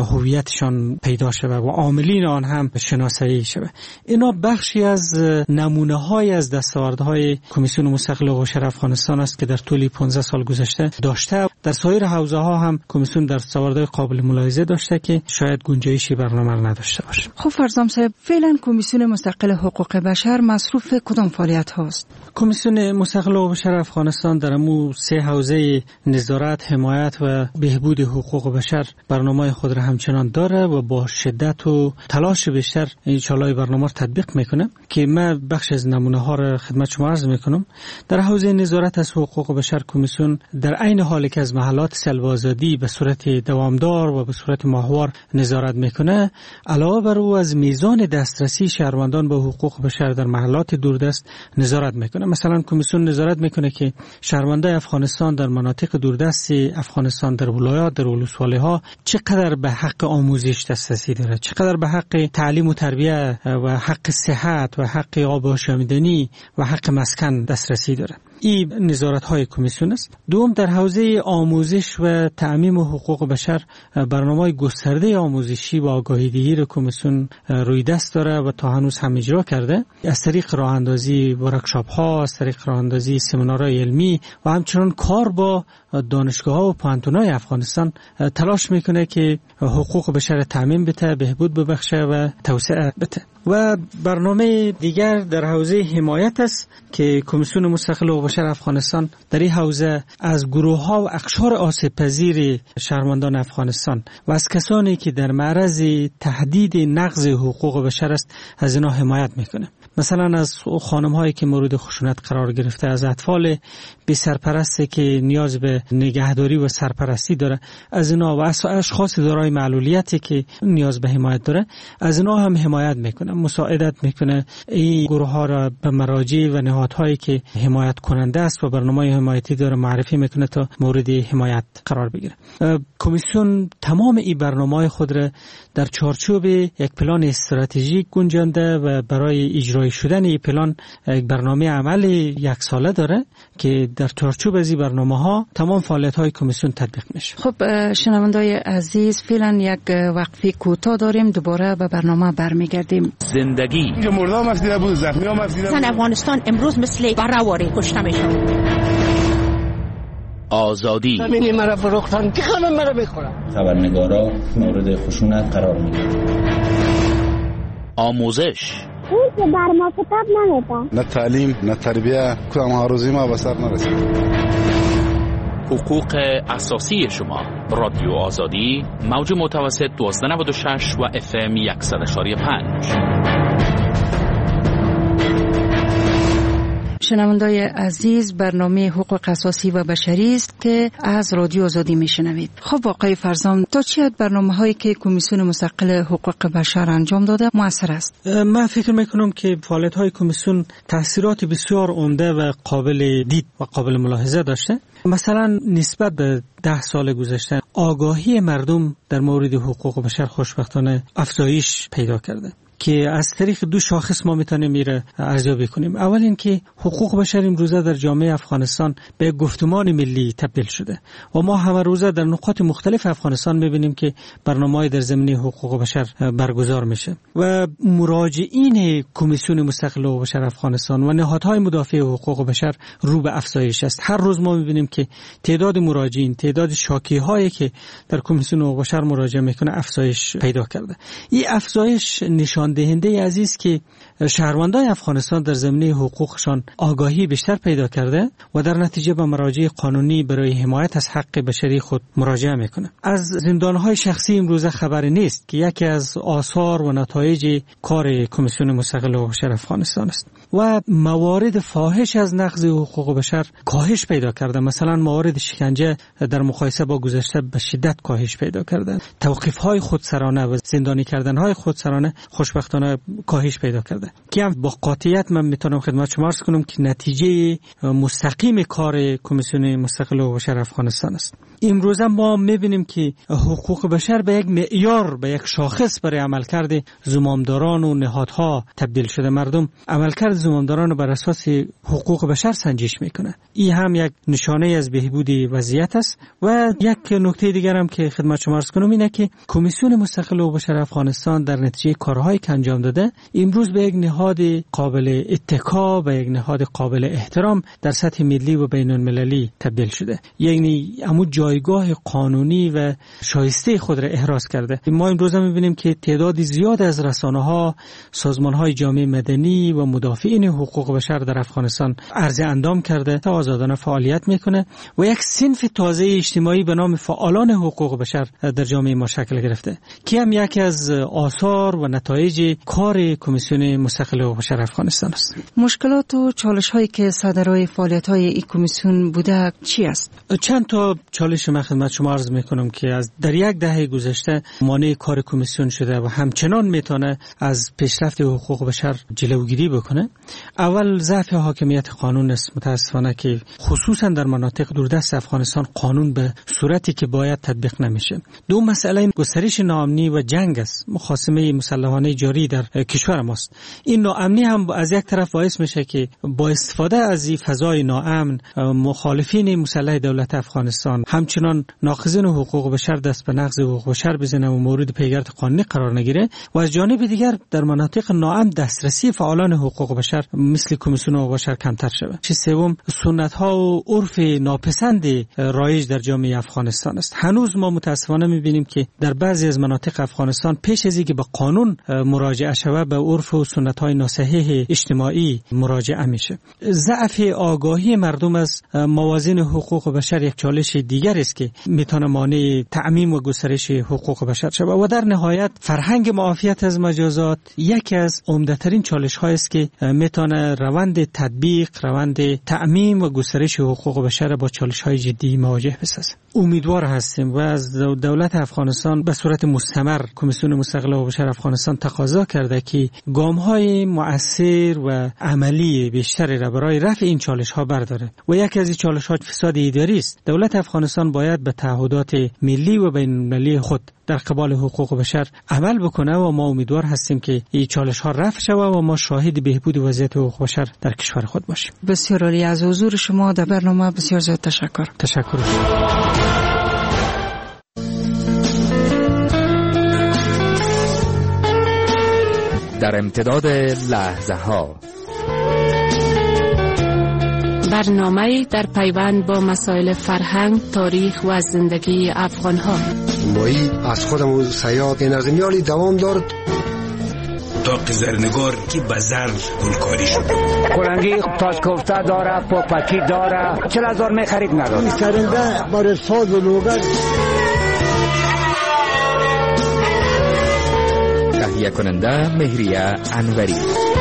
هویتشان پیدا شود و عاملین آن هم شناسایی شود. اینا بخشی از نمونه‌های از دستاوردهای کمیسیون مستقل حقوق بشر افغانستان است که در طول 15 سال گذشته داشته. در سایر حوزه‌ها هم کمیسیون دستاوردهای قابل ملاحظه داشته که شاید گنجایشی برنامه نداشته باشه. خب فرزام صاحب، فعلا کمیسیون مستقل حقوق بشر مصروف کدام فعالیت هاست؟ کمیسیون مستقل حقوق بشر افغانستان در امو 3 حوزه نظارت، حمایت و بهبود حقوق بشر برنامه خود را همچنان داره و با شدت و تلاش بیشتر ان شاءالله برنامه را تطبیق میکنه که من بخش از نمونه ها را خدمت شما عرض میکنم. در حوزه نظارت از حقوق بشر کمیسیون در عین حالی که از محلات سلب آزادی به صورت دوامدار و به صورت ماهوار نظارت میکنه، علاوه بر او از میزان دسترسی شهروندان به حقوق بشر در محلات دوردست نظارت میکنه. مثلا کمیسیون نظارت میکنه که شهروندان افغانستان در مناطق دوردست افغانستان در ولایات، در ولسوالی‌ها چقدر به حق آموزش دسترسی داره، چقدر به حق تعلیم و تربیت و حق صحت و حق آب و آشامیدنی و حق مسکن دسترسی داره. این نظارت های کمیسیون است. دوم، در حوزه آموزش و تعمیم حقوق بشر برنامه گسترده آموزشی و آگاهی دهی را کمیسیون روی دست داره و تا هنوز هم اجرا کرده. از طریق راه اندازی ورکشاپ ها، از طریق راه اندازی سمینارهای علمی و همچنین کار با دانشگاه ها و پوهنتون‌های افغانستان تلاش میکنه که حقوق بشر تعمیم بده، بهبود ببخشه و توسعه بده. و برنامه دیگر در حوزه حمایت است که کمیسیون مستقل حقوق بشر افغانستان در این حوزه از گروه‌ها و اقشار آسیب پذیر شهروندان افغانستان و از کسانی که در معرض تهدید نقض حقوق بشر است از اینا حمایت میکنه. مثلا از خانم‌هایی که مورد خشونت قرار گرفته، از اطفال بی سرپرستی که نیاز به نگهداری و سرپرستی داره، از اینا و از اشخاص دارای معلولیتی که نیاز به حمایت داره، از اینا هم حمایت میکنه، مساعدت میکنه. این گروه‌ها را به مراجع و نهادهایی که حمایت کننده است و برنامه حمایتی داره معرفی میکنه تا مورد حمایت قرار بگیره. کمیسیون تمام این برنامه‌های خود را در چارچوب یک پلان استراتژیک گنجانده و برای اجرای شدن این پلان یک برنامه عمل 1 ساله داره که در چارچوب از این برنامه‌ها تمام فعالیت‌های کمیسیون تطبیق میشه. خب شنوندگان عزیز، فعلا یک وقفه کوتاه داریم، دوباره به برنامه برمیگردیم. زندگی مردم مفیده بود، زخمی‌ها مفیده بود. افغانستان امروز مثل براواری کشته میشه. آزادی همینی مرا فروختن که همه مرا بخورن. خبرنگارا مورد خشونت قرار میگیرن. آموزش اون که بر ما کتاب نمیده، نه تعلیم نه تربیه، کدام آرزوی ما به سر نرسید. حقوق اساسی شما. رادیو آزادی، موج متوسط 1296 و FM 100.5. شنوندای عزیز، برنامه حقوق اساسی و بشری است که از رادیو آزادی میشنوید. خب آقای فرزام، تا چه حد برنامه‌هایی که کمیسیون مستقل حقوق بشر انجام داده موثر است؟ من فکر میکنم که فعالیت‌های کمیسیون تاثیرات بسیار عمده و قابل دید و قابل ملاحظه داشته. مثلا نسبت به 10 سال گذشته آگاهی مردم در مورد حقوق بشر خوشبختانه افزایش پیدا کرده که از طریق 2 شاخص ما میتونیم میره ارزیابی کنیم. اول این که حقوق بشر امروزه در جامعه افغانستان به گفتمان ملی تبدیل شده و ما همه روزه در نقاط مختلف افغانستان میبینیم که برنامه‌های در زمینه حقوق بشر برگزار میشه و مراجعین کمیسیون مستقل حقوق بشر افغانستان و نهادهای مدافع حقوق بشر رو به افزایش است. هر روز ما میبینیم که تعداد مراجعین، تعداد شاکی‌هایی که در کمیسیون حقوق بشر مراجعه میکنه افزایش پیدا کرده. این افزایش نشان دهنده عزیز که شهروندان افغانستان در زمینه حقوقشان آگاهی بیشتر پیدا کرده و در نتیجه به مراجع قانونی برای حمایت از حق بشری خود مراجعه میکنه. از زندانهای شخصی امروزه خبری نیست که یکی از آثار و نتایج کار کمیسیون مستقل حقوق بشر افغانستان است و موارد فاحش از نقض حقوق بشر کاهش پیدا کرده. مثلا موارد شکنجه در مقایسه با گذشته به شدت کاهش پیدا کرده. توقیف‌های خودسرانه و زندانی کردن‌های خودسرانه خوشبختانه کاهش پیدا کرده که با قاطعیت من میتونم خدمت شما عرض کنم که نتیجه مستقیم کار کمیسیون مستقل حقوق بشر افغانستان است. امروز ما میبینیم که حقوق بشر به یک معیار، به یک شاخص برای عملکرد زمامداران و نهادها تبدیل شده. مردم عملکرد زمامداران بر اساس حقوق بشر سنجش میکنه. این هم یک نشانه از بهبود وضعیت است. و یک نکته دیگر هم که خدمت شما عرض کنم اینه که کمیسیون مستقل حقوق بشر افغانستان در نتیجه کارهایی که انجام داده امروز به یک نهاد قابل اتکا، به یک نهاد قابل احترام در سطح ملی و بین المللی تبدیل شده. یعنی همون جایگاه قانونی و شایسته خود را احراز کرده. ما امروز هم می‌بینیم که تعداد زیاد از رسانه‌ها، سازمان‌های جامعه مدنی و مدافعین حقوق بشر در افغانستان عرض اندام کرده تا آزادانه فعالیت میکنه و یک صنف تازه اجتماعی به نام فعالان حقوق بشر در جامعه ما شکل گرفته که هم یکی از آثار و نتایج کار کمیسیون مستقل حقوق بشر افغانستان است. مشکلات و چالش‌هایی که صدرای فعالیت‌های این کمیسیون بوده چی است؟ چند تا چالش من خدمت شما عرض میکنم که در یک دهه گذشته مانع کار کمیسیون شده و همچنان میتونه از پیشرفت حقوق بشر جلوگیری بکنه. اول ضعف حاکمیت قانون است. متاسفانه که خصوصا در مناطق دوردست افغانستان قانون به صورتی که باید تطبیق نمیشه. دو مسئله گسترش ناامنی و جنگ است. مخاصمه مسلحانه جاری در کشور ماست. این ناامنی هم از یک طرف باعث میشه که با استفاده از این فضای ناامن مخالفین مسلح دولت افغانستان همچنان ناقضین حقوق بشر دست به نقض حقوق بشر بزنه و مورد پیگرد قانونی قرار نگیره و از جانب دیگر در مناطق ناامن دسترسی فعالان حقوق بشر مثل کمیسیون حقوق بشر کمتر شود. چه سوم سنت ها و عرف ناپسند رایج در جامعه افغانستان است. هنوز ما متاسفانه میبینیم که در بعضی از مناطق افغانستان پیش از اینکه به قانون مراجعه شود به عرف و سنت های ناصحیح اجتماعی مراجعه میشه. ضعف آگاهی مردم از موازین حقوق بشر یک چالش دیگر است که میتونه مانع تعمیم و گسترش حقوق بشر شود. و در نهایت فرهنگ معافیت از مجازات یکی از عمده‌ترین چالش‌هایی است که میتونه روند تطبیق، روند تعمیم و گسترش حقوق بشر با چالش‌های جدی مواجه بسازه. امیدوار هستیم و از دولت افغانستان به صورت مستمر کمیسیون مستقل حقوق بشر افغانستان تقاضا کرده که گام‌های مؤثر و عملی بیشتری را برای رفع این چالش‌ها برداره و یکی از این چالش‌ها فساد اداری است. دولت افغانستان باید به تعهدات ملی و بین‌المللی خود در قبال حقوق بشر عمل بکنه و ما امیدوار هستیم که این چالش‌ها رفع شود و ما شاهد بهبود وضعیت حقوق بشر در کشور خود باشیم. بسیار عالی. از حضور شما در برنامه بسیار زیاد تشکر. تشکر. در امتداد لحظه ها برنامه در پیوند با مسائل فرهنگ، تاریخ و زندگی افغان ها. مایی از خودم سیاد نظمیالی دوام دارد تا زرنگار که بزر گلکاری شد. کلنگی تاج کوفته داره، پاپکی داره، 40,000 میخرید نداره. این سرنده برای ساز و لوگر. تهیه کننده مهریه انوری.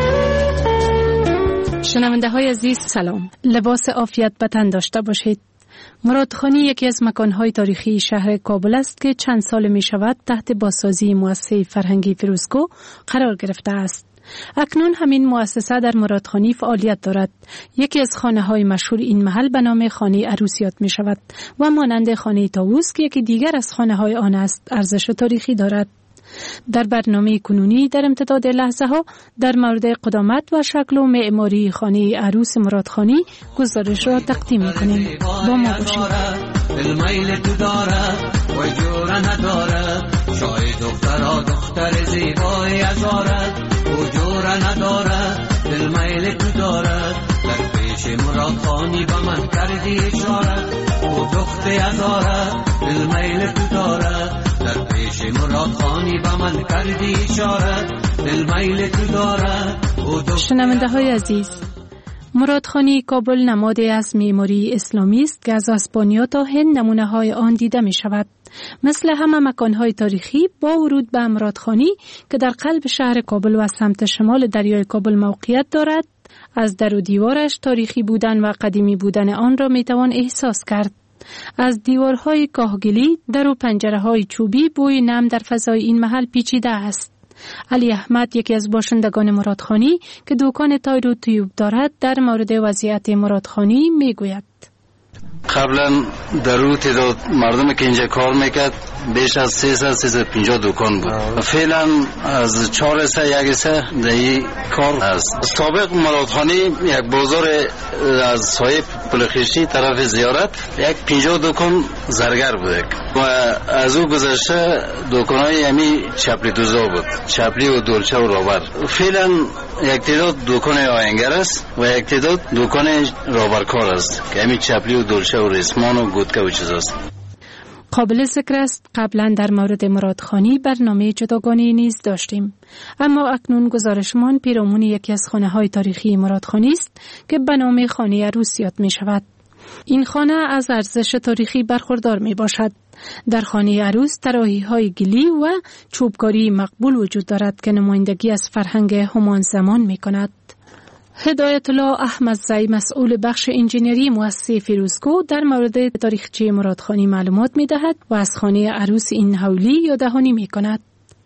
شنونده های عزیز سلام. لباس عافیت به تن داشته باشید. مرادخانی یکی از مکانهای تاریخی شهر کابل است که چند سال می شود تحت بازسازی مؤسسه فرهنگی فیروزکوه قرار گرفته است. اکنون همین مؤسسه در مرادخانی فعالیت دارد. یکی از خانه‌های مشهور این محل به نام خانه عروسیات می شود و مانند خانه طاووس که یکی دیگر از خانه‌های آن است ارزش تاریخی دارد. در برنامه کنونی در امتداد لحظه ها در مورد قدامت و شکل و معماری خانه عروس مرادخانی گزارش را تقدیم می‌کنیم. با ما باشید. المیل تو داره و جور نداره، شای دختر زیبای ازاره و جور نداره، المیل تو داره، در پیش مرادخانی با من کردی اشاره و دختر ازاره، المیل تو داره، در پیش مرادخانی با من کردی اشاره، المیل تو داره. شنونده های عزیز، مرادخانی کابل نمادی از معماری اسلامی است که از اسپانیا تا هند نمونه های آن دیده می شود. مثل همه مکانهای تاریخی با ورود به مرادخانی که در قلب شهر کابل و سمت شمال دریای کابل موقعیت دارد، از در و دیوارش تاریخی بودن و قدیمی بودن آن را می توان احساس کرد. از دیوارهای کاهگلی، در و پنجره‌های چوبی بوی نم در فضای این محل پیچیده است. علی احمد یکی از باشندگان مرادخانی که دکان تایر و تیوب دارد در مورد وضعیت مرادخانی میگوید. قبلا در رو تعداد مردم که اینجا کار میکرد بیش از 350 دکان بود. فعلا از 4 سه یک سه در این کار هست. سابق مرادخانی یک بازار از سایه پلخشتی طرف زیارت یک 50 دکان زرگر بود و از او گذشته دکانهای همی چپلی دوزا بود، چپلی و دولچه و رابر. فعلا یک تعداد دکان آینگر است و یک تعداد دکان رابرکار است که همی چپلی و دولچه و ریسمان و گودکه و چیز است. قابل ذکر است قبلا در مورد مرادخانی برنامه جداگانه نیز داشتیم، اما اکنون گزارشمان پیرامون یکی از خانه‌های تاریخی مرادخانی است که به نام خانه عروس یاد می شود. این خانه از ارزش تاریخی برخوردار می باشد. در خانه عروس طراحی‌های گلی و چوبکاری مقبول وجود دارد که نمایندگی از فرهنگ همان زمان می کند. هدایت الله احمدزی مسئول بخش انجینری مؤسسه فیروزکو در مورد تاریخچه مرادخانی معلومات می دهد و از خانه عروس این حولی یاددهانی می کند.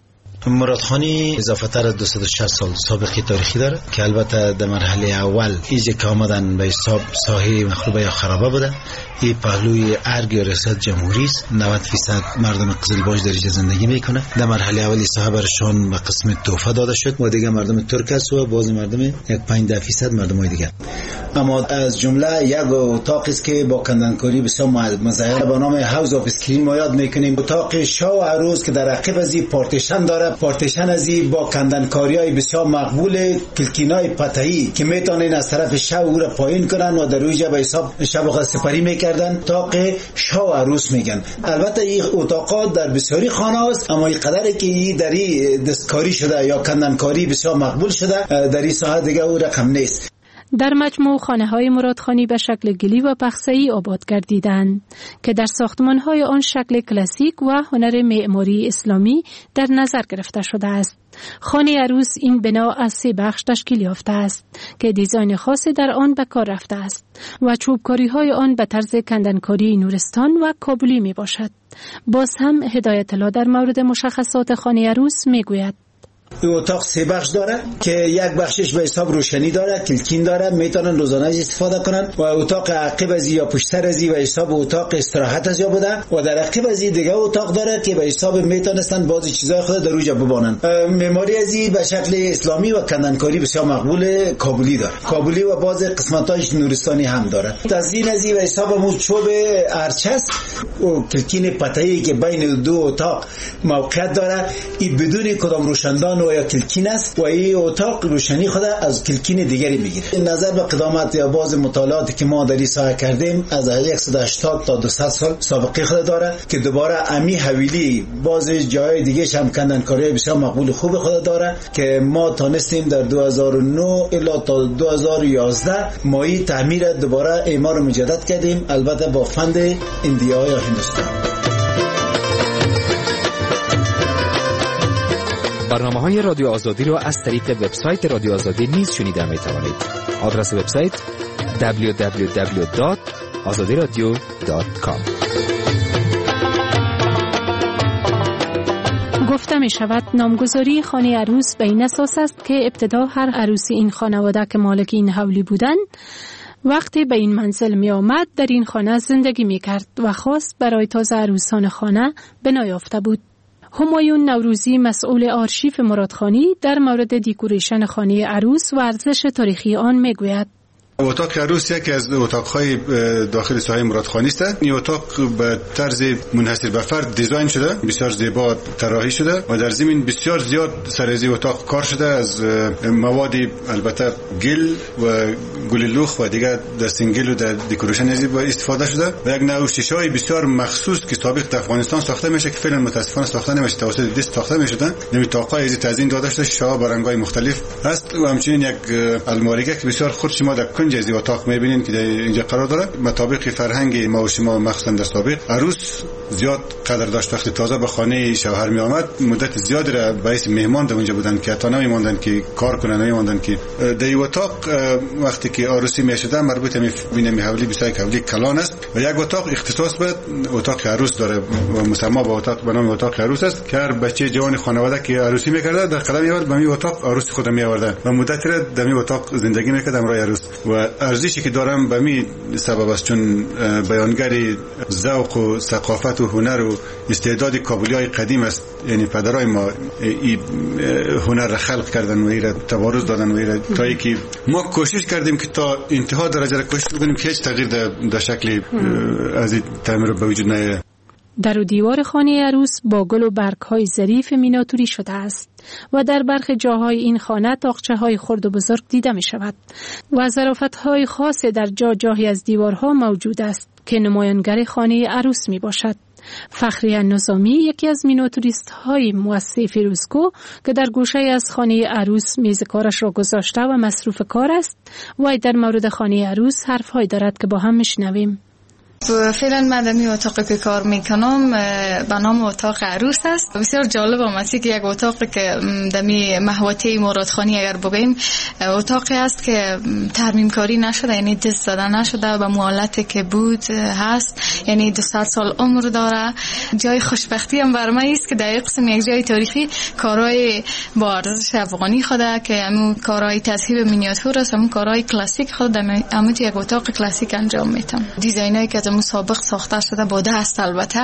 مرادخانی اضافه تر از 260 سال سابقه تاریخی داره که البته در مرحله اول ایجا که آمدن به حساب ساحه مخروبه یا خرابه بوده. این پهلوی ارگ یا ریاست جمهوری است. 90% مردم قزلباش در اینجا زندگی میکنه. در مرحله اولی ساحه برشان به قسم تحفه داده شد و دیگه مردم ترک است و بعضی مردم یک 5% مردم های دیگه. اما از جمله یک اتاقی است که با کندنکاری بسیار مزین به نام هاوس اف اسکرین ما یاد میکنیم. اتاق شاه و عروس که در عقب از این پارتیشن داره. پارتیشن از این با کندنکاری‌های بسیار مقبول، کلکینای پته‌ای که میتونن از طرف شاه او را پایین کنن و در روی به حساب شب سپری میکردن. اتاق شاه و عروس میگن. البته این اتاقا در بسیاری خانه است، اما این قدری که این در این دستکاری شده یا کندنکاری بسیار مقبول شده در این ساحه دیگه او رقم نیست. در مجموع خانه‌های مرادخانی به شکل گلی و پخسه‌ای آباد گردیدند که در ساختمان‌های آن شکل کلاسیک و هنر معماری اسلامی در نظر گرفته شده است. خانه عروس این بنا از 3 بخش تشکیل یافته است که دیزاین خاصی در آن به کار رفته است و چوبکاری‌های آن به طرز کندنکاری نورستان و کابلی می باشد. باز هم هدایت الله در مورد مشخصات خانه عروس می گوید. این اتاق 3 بخش داره که یک بخشش به حساب روشنی داره، کلکین داره، میتونن روزانه استفاده کنن و اتاق عقب از یا پشتر از به حساب اتاق استراحت از یا بوده و در عقب از دیگه اتاق داره که به حساب میتونستن بعضی چیزای خود در روجا ببانن. معماری از به شکل اسلامی و کندنکاری بسیار مقبول کابلی داره. کابلی و بعضی قسمتاش نورستانی هم داره. تزیین از به حساب مو چوب ارچس و کلکین پته‌ای که بین 2 اتاق موقعیت داره. این بدون کدام روشندان و یا کلکین است و این اتاق روشنی خود از کلکین دیگری میگیره. نظر به قدامت یا باز مطالعاتی که ما در این ساحه کردیم از 180 تا 200 سال سابقه خود داره که دوباره امی حویلی باز جای دیگه هم کندنکاری بسیار مقبول خوب خود داره که ما تانستیم در 2009 الی تا 2011 مایی تعمیر دوباره اعمار مجدد کردیم، البته با فند اندیا یا هندوستان. برنامه‌های رادیو آزادی را از طریق وبسایت رادیو آزادی نیز شنیده می‌توانید. آدرس وبسایت www.azadiradio.com. گفته می شود نامگذاری خانه عروس به این اساس است که ابتدا هر عروسی این خانواده که مالک این حولی بودند وقتی به این منزل می آمد در این خانه زندگی می کرد و خاص برای تازه عروسان خانه بنا یافته بود. همایون نوروزی مسئول آرشیف مرادخانی در مورد دیکوریشن خانه عروس و ارزش تاریخی آن می گوید. اتاق عروس یکی از اتاق‌های داخل ساحه مرادخانی است. این اتاق به طرز منحصر به فرد دیزاین شده، بسیار زیبا طراحی شده و در ضمن بسیار زیاد سر از اتاق کار شده. از مواد البته گل و گل لوخ و دیگر دستنگل و در دکوریشن استفاده شده و یک نوع شیشه‌ای بسیار مخصوص که سابق در افغانستان ساخته میشه که فعلا متاسفانه ساخته نمیشه، توسط دست ساخته میشدن. نمی طاقای از تزیین داده شده، شیشه‌ها با رنگ‌های مختلف هست و همچنین یک الماریگه که بسیار خرد شما در جزئی اتاق می‌بینید که اینجا قرار داره. مطابق فرهنگ ما و شما مخصوصا در سابق عروس زیاد قدر داشت. وقتی تازه به خانه شوهر می آمد مدت زیادی را باعث مهمان در اونجا بودن که تا نمی‌ماندن که کار کنن، نمی‌ماندن که در اتاق وقتی که عروسی میشدن مربوط می حولی 21 حولی کلان است و یک اتاق اختصاص به اتاق عروس داره و مسما به اتاق به نام اتاق عروس است که هر بچه جوان خانواده که عروسی می‌کرده در قدم می‌آورد به می اتاق عروس خود می‌آورد و مدت را در می اتاق زندگی می‌کرد امرای عروس. و ارزشی که دارم به می سبب است چون بیانگری ذوق و ثقافت و هنر و استعداد کابلی‌های قدیم است. یعنی پدرای ما این هنر را خلق کردن و ایره تبارز دادن و ایره تا اینکه ما کوشش کردیم که تا انتها درجه را کوشش بکنیم که هیچ تغییر در شکل از این تعمیر به وجود نیاید. در و دیوار خانه عروس با گل و برگ‌های ظریف میناتوری شده است و در برخی جاهای این خانه تاقچه‌های خرد و بزرگ دیده می شود و ظرافت‌های خاص در جاهی از دیوارها موجود است که نمایانگر خانه عروس می باشد. فخریه نظامی یکی از میناتوریست های مؤسسه فیروزکو که در گوشه از خانه عروس میز کارش را گذاشته و مصروف کار است و در مورد خانه عروس حرف‌هایی دارد که با هم میشنویم. فعلا من در این اتاقی که کار میکنم به نام اتاق عروس است. بسیار جالب آمده که یک اتاقی که در محوطه مرادخانی اگر بگیم اتاقی است که ترمیم کاری نشده، یعنی دست زده نشده، به حالتی که بود هست، یعنی 200 سال عمر داره. جای خوشبختی هم بر من است که در قسم یک جای تاریخی کارهای با ارزش افغانی خوده که همون کارهای تذهیب مینیاتور است، همون کارهای کلاسیک خود در همون یک اتاق کلاسیک انجام میدم. دیزاینایی که مسابق ساخته شده با دست، البته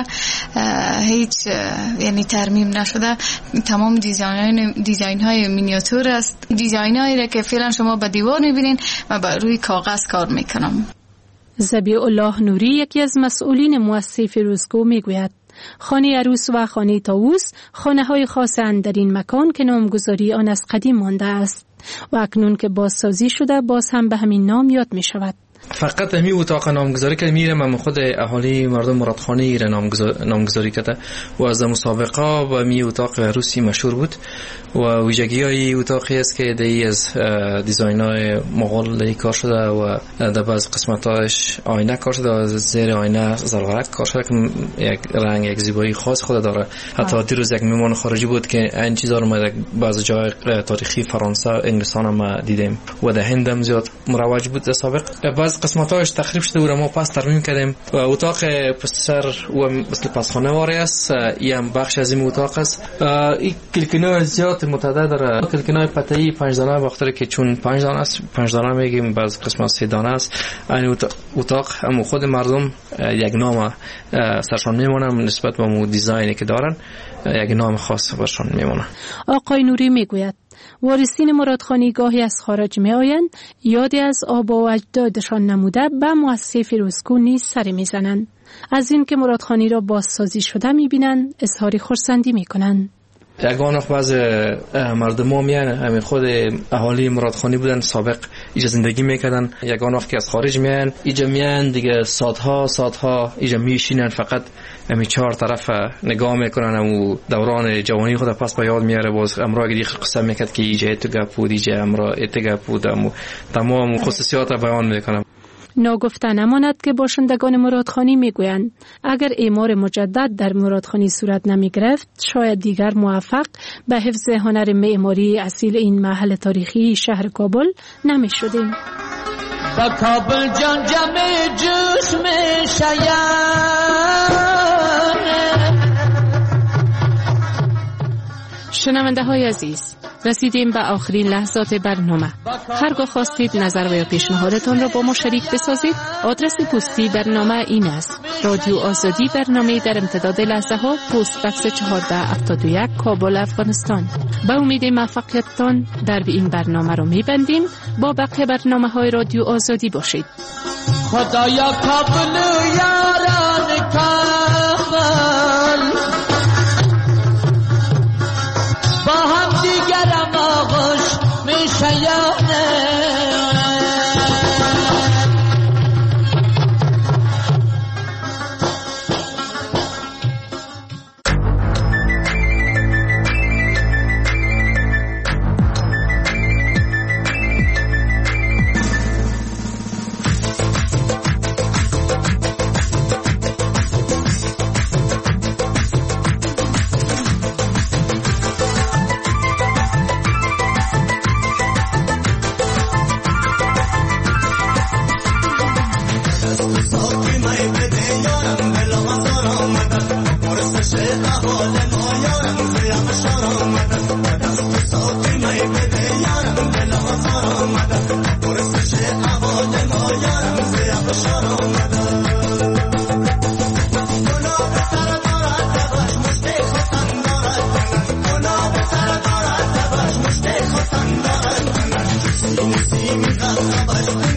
هیچ یعنی ترمیم نشده، تمام دیزاین های مینیاتور است. دیزاین هایی که فعلا شما به دیوار میبینین و بر روی کاغذ کار میکنم. ذبیح الله نوری یکی از مسئولین مؤسسه فیروزکو میگوید خانه عروس و خانه طاووس خانه های خاص اند در این مکان که نامگذاری آن از قدیم مانده است و اکنون که بازسازی شده باز هم به همین نام یاد می شود. فقط همین اتاق نامگذاری که میرم من خود اهالی مردم مرادخانی را نامگذاری کرده و از مسابقه و می اتاق عروسی مشهور بود و ویژگی های اتاقی است که دی از دیزاین های مغول کار شده و در بعض قسمتاش آینه کار شده و زیر آینه زرورق کار شده که یک رنگ یک زیبایی خاص خود داره. حتی دیروز یک مهمان خارجی بود که این چیزا رو ما در بعض جای تاریخی فرانسه انگلستان هم دیدیم و در هند هم زیاد مروج بود در سابق. بعض قسمتاش تخریب شده و ما پس ترمیم کردیم و اتاق پسر و مثل پسخانه واری است. این هم بخش از این اتاق است. این کلکنای زیاد متعدد داره. کلکنای پته‌ای 5 دانه وقتی که چون 5 دانه است 5 دانه میگیم، بعض قسمت 3 دانه است. این اتاق هم خود مردم یک نام سرشان میمونه نسبت به مو دیزاینی که دارن، یک نام خاص برشان میمونه. آقای نوری میگوید وارثین مرادخانی گاهی از خارج می آیند، یادی از آبا و اجدادشان نموده به مؤسسه فیروزکو نیز سر می زنند. از این که مرادخانی را بازسازی شده می بینند اظهار خرسندی می کنند. یگان وقت بعض مردم ها میان همین خود اهالی مرادخانی بودن سابق اینجا زندگی میکردن، یگان وقت که از خارج میان اینجا میان دیگه ساعتها اینجا میشینن، فقط همین 4 طرف نگاه میکنن و دوران جوانی خود پس به یاد میاره. باز امرا دیگه قصه میکرد که اینجا اتگاه بود، اینجا امرا اتگاه بود، تمام خصوصیات را بیان میکنم. ناگفته نماند که باشندگان مرادخانی میگویند اگر اعمار مجدد در مرادخانی صورت نمی گرفت شاید دیگر موفق به حفظ هنر معماری اصیل این محل تاریخی شهر کابل نمی شدیم. با کابل جان جمع جوش می شاید. شنونده های عزیز، رسیدیم به آخرین لحظات برنامه. هرگاه خواستید نظر و یا پیشنهادتان را با ما شریک بسازید، آدرس پستی برنامه این است: رادیو آزادی، برنامه در امتداد لحظه ها، پست بکس 1471 کابل افغانستان. با امید موفقیتتان در این برنامه را میبندیم. با بقیه برنامه های رادیو آزادی باشید. خدایا کابل یاران کابل با هم دیگرم آغوش میشیانه. Sim, sim,